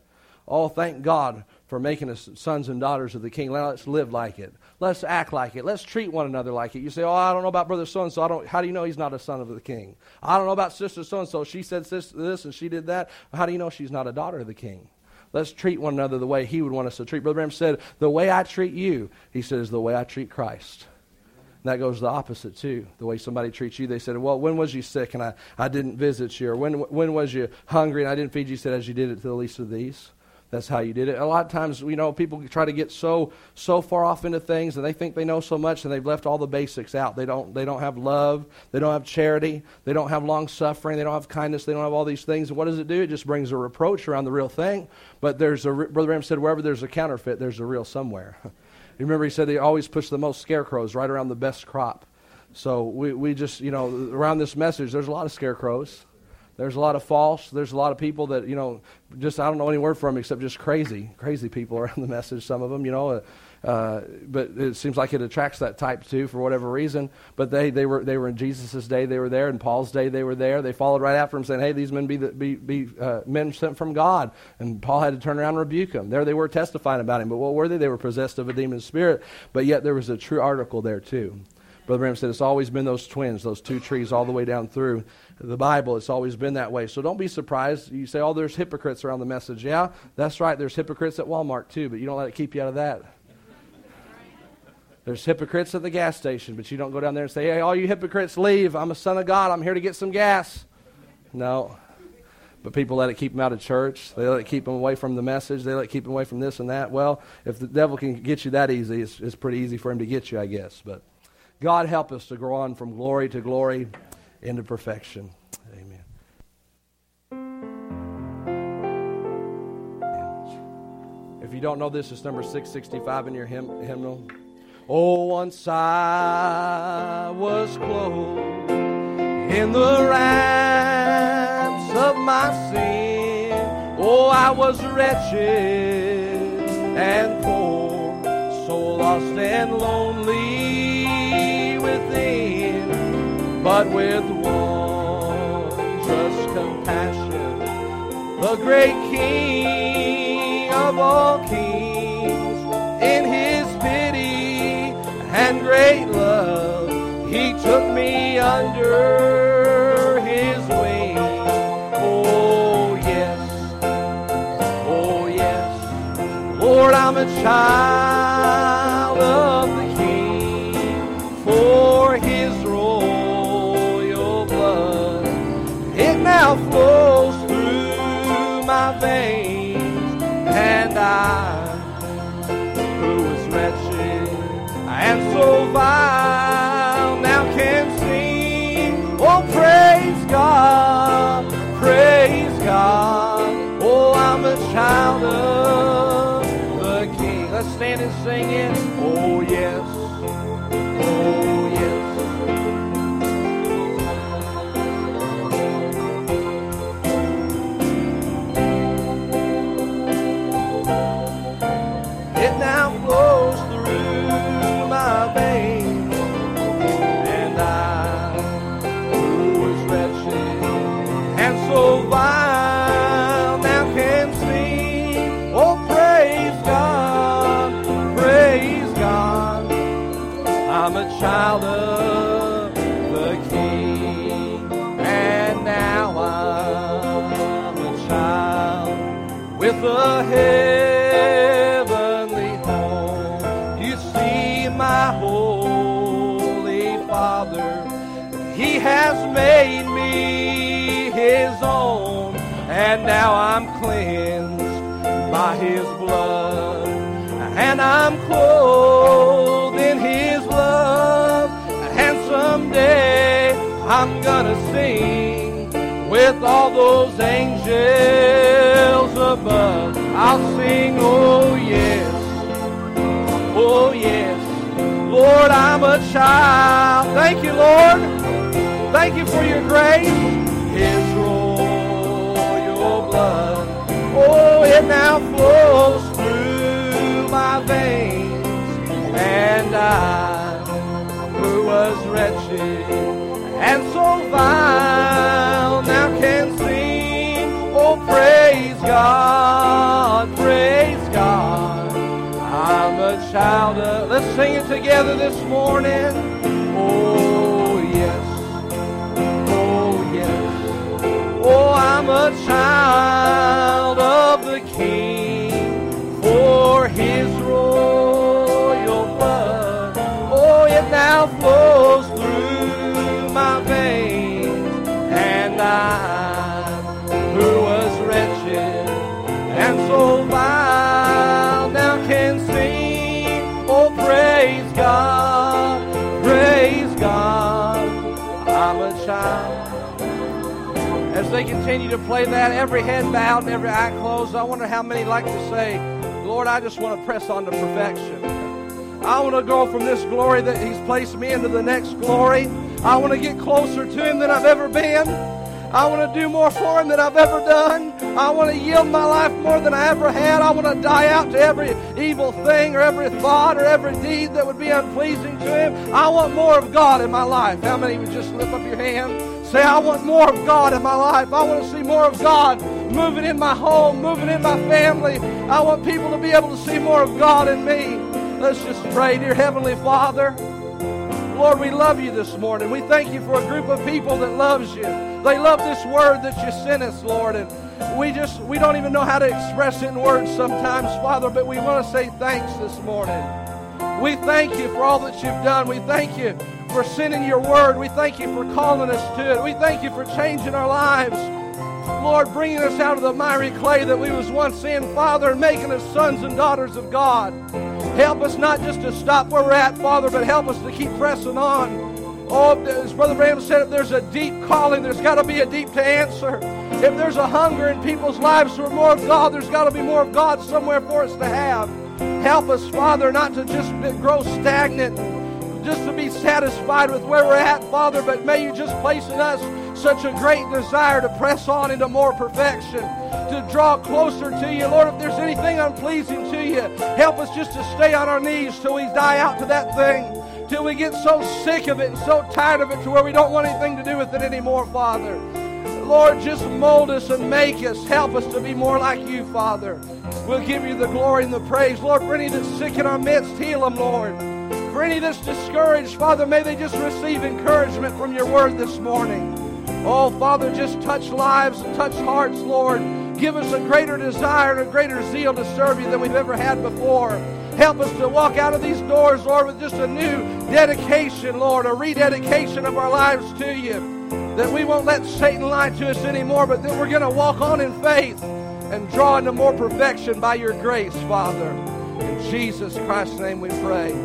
Oh, thank God for making us sons and daughters of the King. Let's live like it. Let's act like it. Let's treat one another like it. You say, oh, I don't know about brother so-and-so. How do you know he's not a son of the King? I don't know about sister so-and-so. She said this and she did that. How do you know she's not a daughter of the King? Let's treat one another the way he would want us to treat. Brother Branham said, the way I treat you, he said, is the way I treat Christ. And that goes the opposite too. The way somebody treats you, they said, well, when was you sick and I didn't visit you? Or when was you hungry and I didn't feed you? He said, as you did it to the least of these. That's how you did it. A lot of times, people try to get so far off into things, and they think they know so much, and they've left all the basics out. They don't have love. They don't have charity. They don't have long suffering. They don't have kindness. They don't have all these things. And what does it do? It just brings a reproach around the real thing. But Brother Branham said, wherever there's a counterfeit, there's a real somewhere. You remember he said they always push the most scarecrows right around the best crop. So we just, around this message, there's a lot of scarecrows. There's a lot of false. There's a lot of people that, just I don't know any word for them except just crazy people around the message, some of them, but it seems like it attracts that type too for whatever reason. But they were in Jesus' day, they were there. In Paul's day, they were there. They followed right after him saying, hey, these men be men sent from God. And Paul had to turn around and rebuke them. There they were testifying about him. But what were they? They were possessed of a demon spirit. But yet there was a true article there too. Brother Branham said it's always been those twins, those two trees all the way down through the Bible. It's always been that way. So don't be surprised. You say, oh, there's hypocrites around the message. Yeah, that's right. There's hypocrites at Walmart too, but you don't let it keep you out of that. There's hypocrites at the gas station, but you don't go down there and say, hey, all you hypocrites, leave. I'm a son of God. I'm here to get some gas. No. But people let it keep them out of church. They let it keep them away from the message. They let it keep them away from this and that. Well, if the devil can get you that easy, it's pretty easy for him to get you, I guess. But God help us to grow on from glory to glory into perfection. Amen. If you don't know this, it's number 665 in your hymnal. Oh, once I was clothed in the rags of my sin. Oh, I was wretched and poor, so lost and lonely within, but with wondrous compassion, the great King of all kings, in his pity and great love, he took me under his wing. Oh yes, Lord, I'm a child of the King, for his royal blood, it now flows through my veins, and I, who was wretched and so vile, now can sing, oh praise God, oh I'm a child of the King. Let's stand and sing it. Oh yes, oh yes. It now flows through my veins, and I, who was wretched and so vile, now can sing, oh praise God, I'm a child of the King, and now I'm a child with a heavenly home. You see, my Holy Father, he has made me his own, and now I'm cleansed by his blood, and I'm clothed in his love, and someday I'm gonna sing with all those angels above. I'll sing, oh yes, Lord, I'm a child. Thank you, Lord. Thank you for your grace. His royal blood, oh, it now flows through my veins, and I, who was wretched and so vile, now can sing, oh praise God, I'm a child of... Let's sing it together this morning. Oh, yes. Oh, yes. Oh, I'm a child of the King, for His royal blood. Oh, it now flows through my veins, and I, who was wretched and so vile, now can sing. Oh, praise God, praise God. I'm a child. As they continue to play that, every head bowed and every eye closed, I wonder how many like to say, Lord, I just want to press on to perfection. I want to go from this glory that He's placed me into the next glory. I want to get closer to Him than I've ever been. I want to do more for Him than I've ever done. I want to yield my life more than I ever had. I want to die out to every evil thing or every thought or every deed that would be unpleasing to Him. I want more of God in my life. How many would just lift up your hand? Say, I want more of God in my life. I want to see more of God moving in my home, moving in my family. I want people to be able to see more of God in me. Let's just pray. Dear Heavenly Father, Lord, we love You this morning. We thank You for a group of people that loves You. They love this word that You sent us, Lord, and we don't even know how to express it in words sometimes, Father, but we want to say thanks this morning. We thank You for all that You've done. We thank You for sending Your word. We thank You for calling us to it. We thank You for changing our lives. Lord, bringing us out of the miry clay that we was once in, Father, and making us sons and daughters of God. Help us not just to stop where we're at, Father, but help us to keep pressing on. Oh, as Brother Branham said, if there's a deep calling, there's got to be a deep to answer. If there's a hunger in people's lives for more of God, there's got to be more of God somewhere for us to have. Help us, Father, not to just grow stagnant, just to be satisfied with where we're at, Father, but may You just place in us such a great desire to press on into more perfection, to draw closer to You. Lord, if there's anything unpleasing to You, help us just to stay on our knees till we die out to that thing, till we get so sick of it and so tired of it to where we don't want anything to do with it anymore, Father. Lord, just mold us and make us. Help us to be more like You, Father. We'll give You the glory and the praise. Lord, for any that's sick in our midst, heal them, Lord. For any that's discouraged, Father, may they just receive encouragement from Your word this morning. Oh, Father, just touch lives and touch hearts, Lord. Give us a greater desire and a greater zeal to serve You than we've ever had before. Help us to walk out of these doors, Lord, with just a new dedication, Lord, a rededication of our lives to You. That we won't let Satan lie to us anymore, but that we're going to walk on in faith and draw into more perfection by Your grace, Father. In Jesus Christ's name we pray.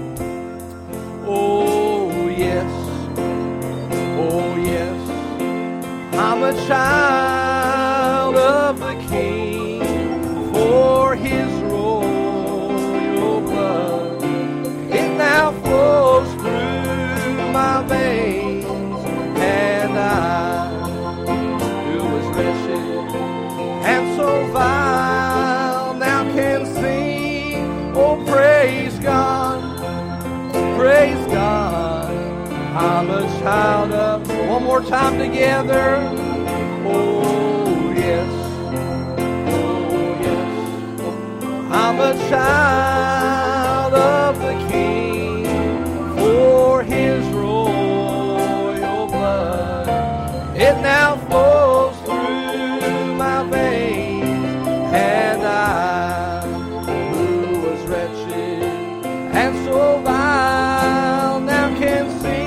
Oh, yes. Oh, yes. I'm a child of the King, for His royal blood. It now flows through my veins, and I, who was wretched and so vile, now can sing. Oh, praise God, praise God. I'm a child of... One more time together. Oh, yes. Oh, yes. I'm a child of the King, for His royal blood. It now flows through my veins, and I, who was wretched and so vile, now can sing.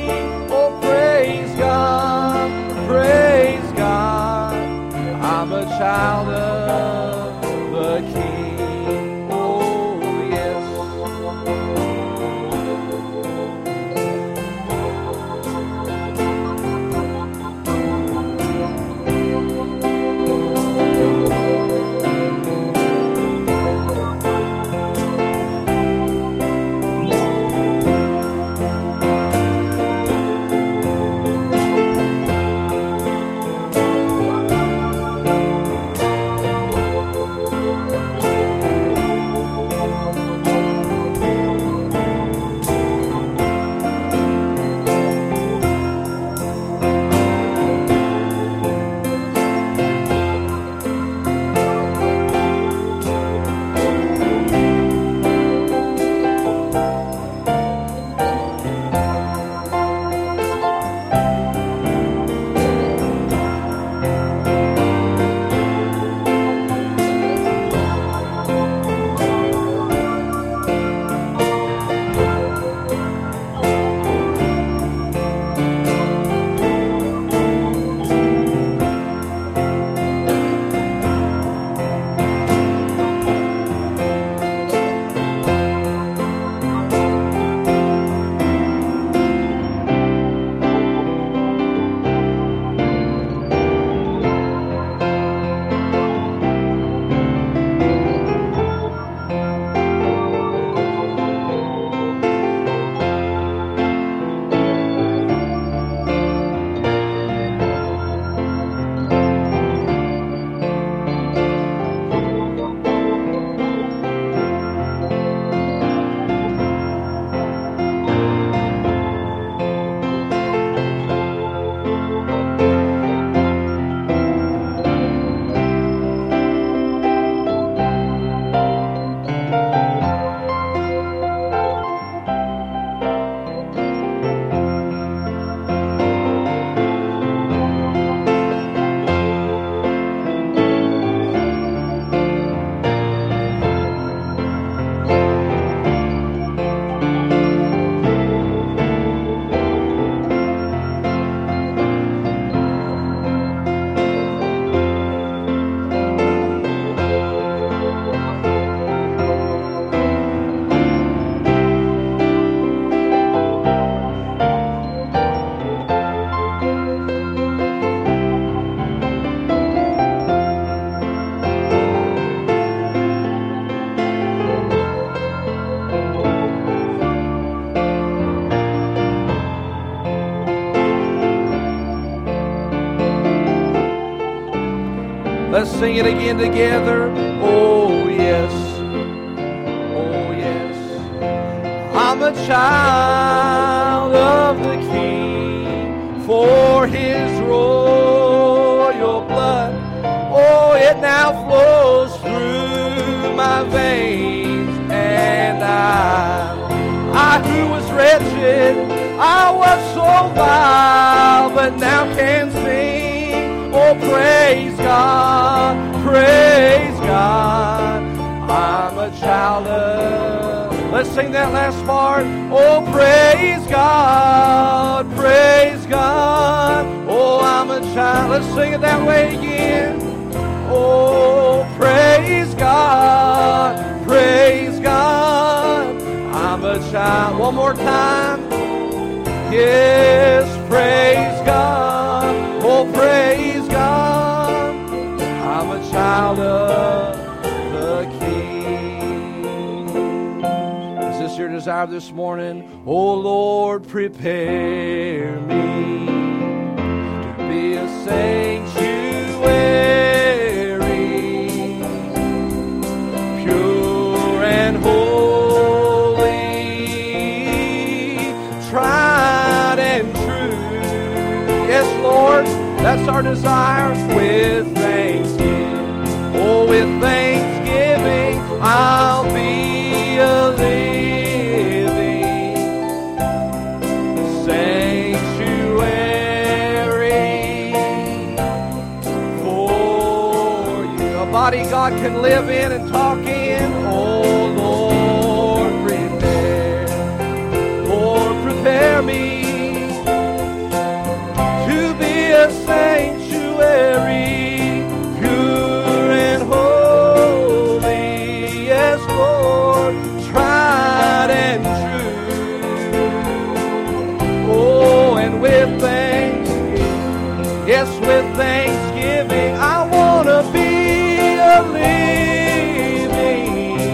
Praise God, I'm a child of the King. Oh, yes. sing it again together. Oh, yes. Oh, yes. I'm a child of the King, for His royal blood, oh, it now flows through my veins. And I who was wretched, I was so vile, but now can sing, oh, praise God, praise God. I'm a child of, let's sing that last part. Oh, praise God, praise God. Oh, I'm a child. Let's sing it that way again. Oh, praise God, praise God. I'm a child. One more time. Yes, praise God. Oh, praise God. I'm a child of the King. Is this your desire this morning? Oh, Lord, prepare me to be a sanctuary, pure and holy, tried and true. Yes, Lord, that's our desire. With thanksgiving, oh, with thanksgiving, I'll be a living sanctuary for you. A body God can live in and talk in. Oh, Lord, prepare me to be a sanctuary, pure and holy. Yes, Lord, tried and true. Oh, and with thanksgiving, yes, with thanksgiving, I want to be a living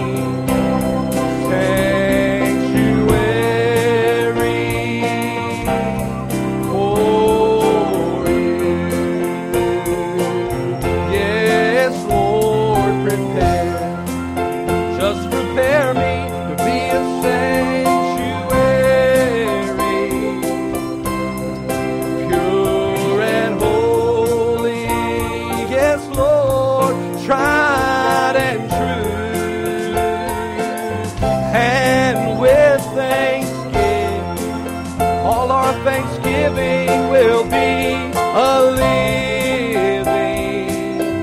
will be a living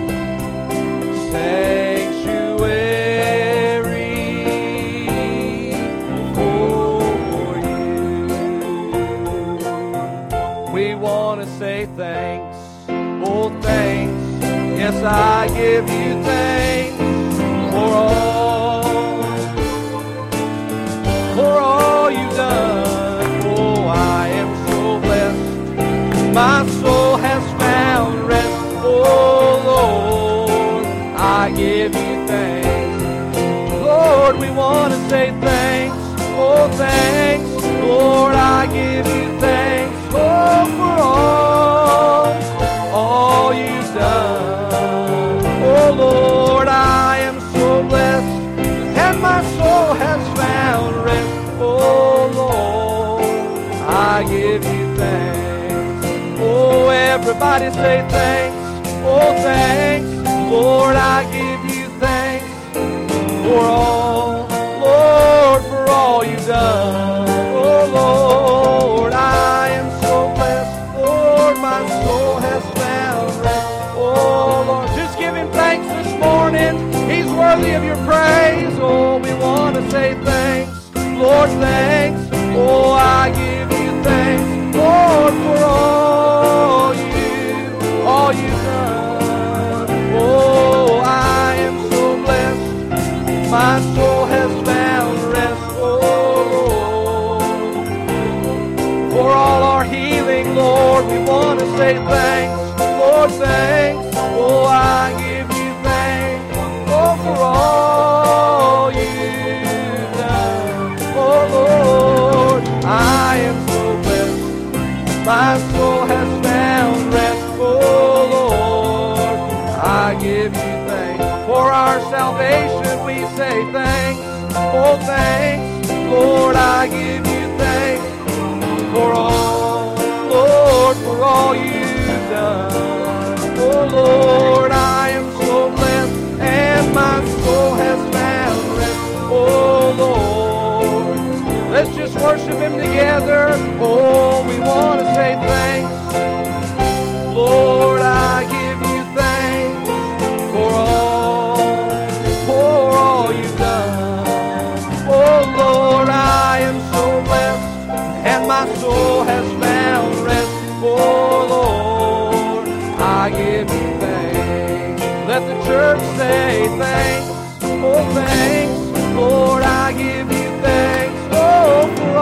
sanctuary for you. We want to say thanks, oh thanks, yes I give you thanks for all you've done. Oh, I am so blessed. My soul has found rest. Oh, Lord, I give you thanks. Lord, we want to say thanks. Oh, thanks. Lord, I give you thanks. Oh, for all you've done. Oh, Lord, I am so blessed. And my soul has found rest. Oh, Lord, I give you thanks. Oh, everybody say thanks. Oh, thanks. Lord, I give you thanks for all, Lord, for all you've done. Oh, Lord, I am so blessed. Lord, my soul has found rest. Oh, Lord, just give him thanks this morning. He's worthy of your praise. Oh, we want to say thanks. Lord, thanks. Oh, I give you thanks, Lord, for all you've done. Oh, I am so blessed. My soul has found rest. Oh, Lord, for all our healing, Lord, we want to say thanks. Lord, thanks. Oh, I give you thanks. Oh, for all you've done. Oh, Lord, I am so blessed. My soul has found rest. Oh, Lord, I give you salvation, we say thanks, oh thanks. Lord, I give you thanks for all, Lord, for all you've done. Oh Lord, I am so blessed, and my soul has found rest. Oh Lord, let's just worship Him together. Oh, we want to say thanks. Lord, I give you thanks for all you've done. Oh Lord, I am so blessed, and my soul has found rest. Oh Lord, I give you thanks. Let the church say thanks, oh thanks. Lord, I give you thanks, oh for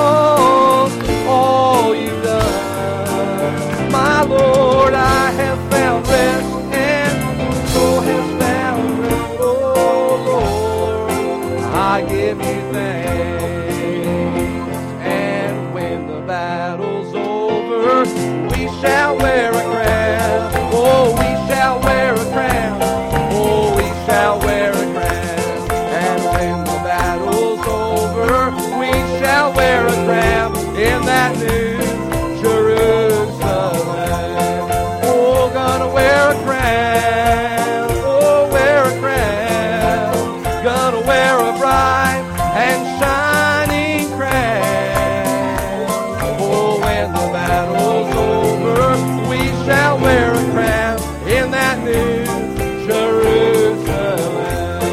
all you've done. My Lord, I have found rest, and soul has found rest. Oh Lord, I give you thanks. And when the battle's over, we shall wear a crown. Oh, we shall wear a crown. Oh, we shall wear a crown. And when the battle's over, we shall wear a crown in that new Jerusalem. Oh, gonna wear a crown. Oh, wear a crown. Gonna wear a bright and shining crown. Oh, when the battle's over, we shall wear a crown in that new Jerusalem.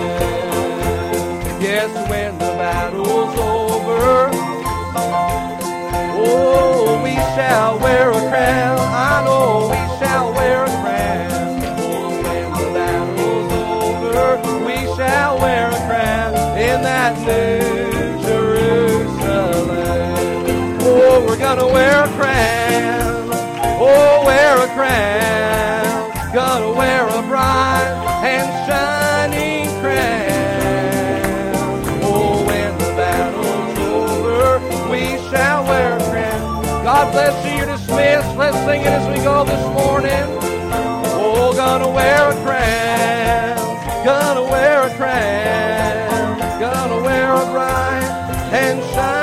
Yes, when the battle's over, oh, we shall wear a crown. I know we shall wear a crown. Oh, when the battle's over, we shall wear a crown in that new Jerusalem. Oh, we're gonna wear a crown. Oh, wear a crown. Gonna wear a bright and shining crown. Oh, when the battle's over, we shall wear a crown. God bless you. You're dismissed. Let's sing it as we go this morning. Oh, gonna wear a crown. Gonna wear a crown. Gonna wear a bright and shining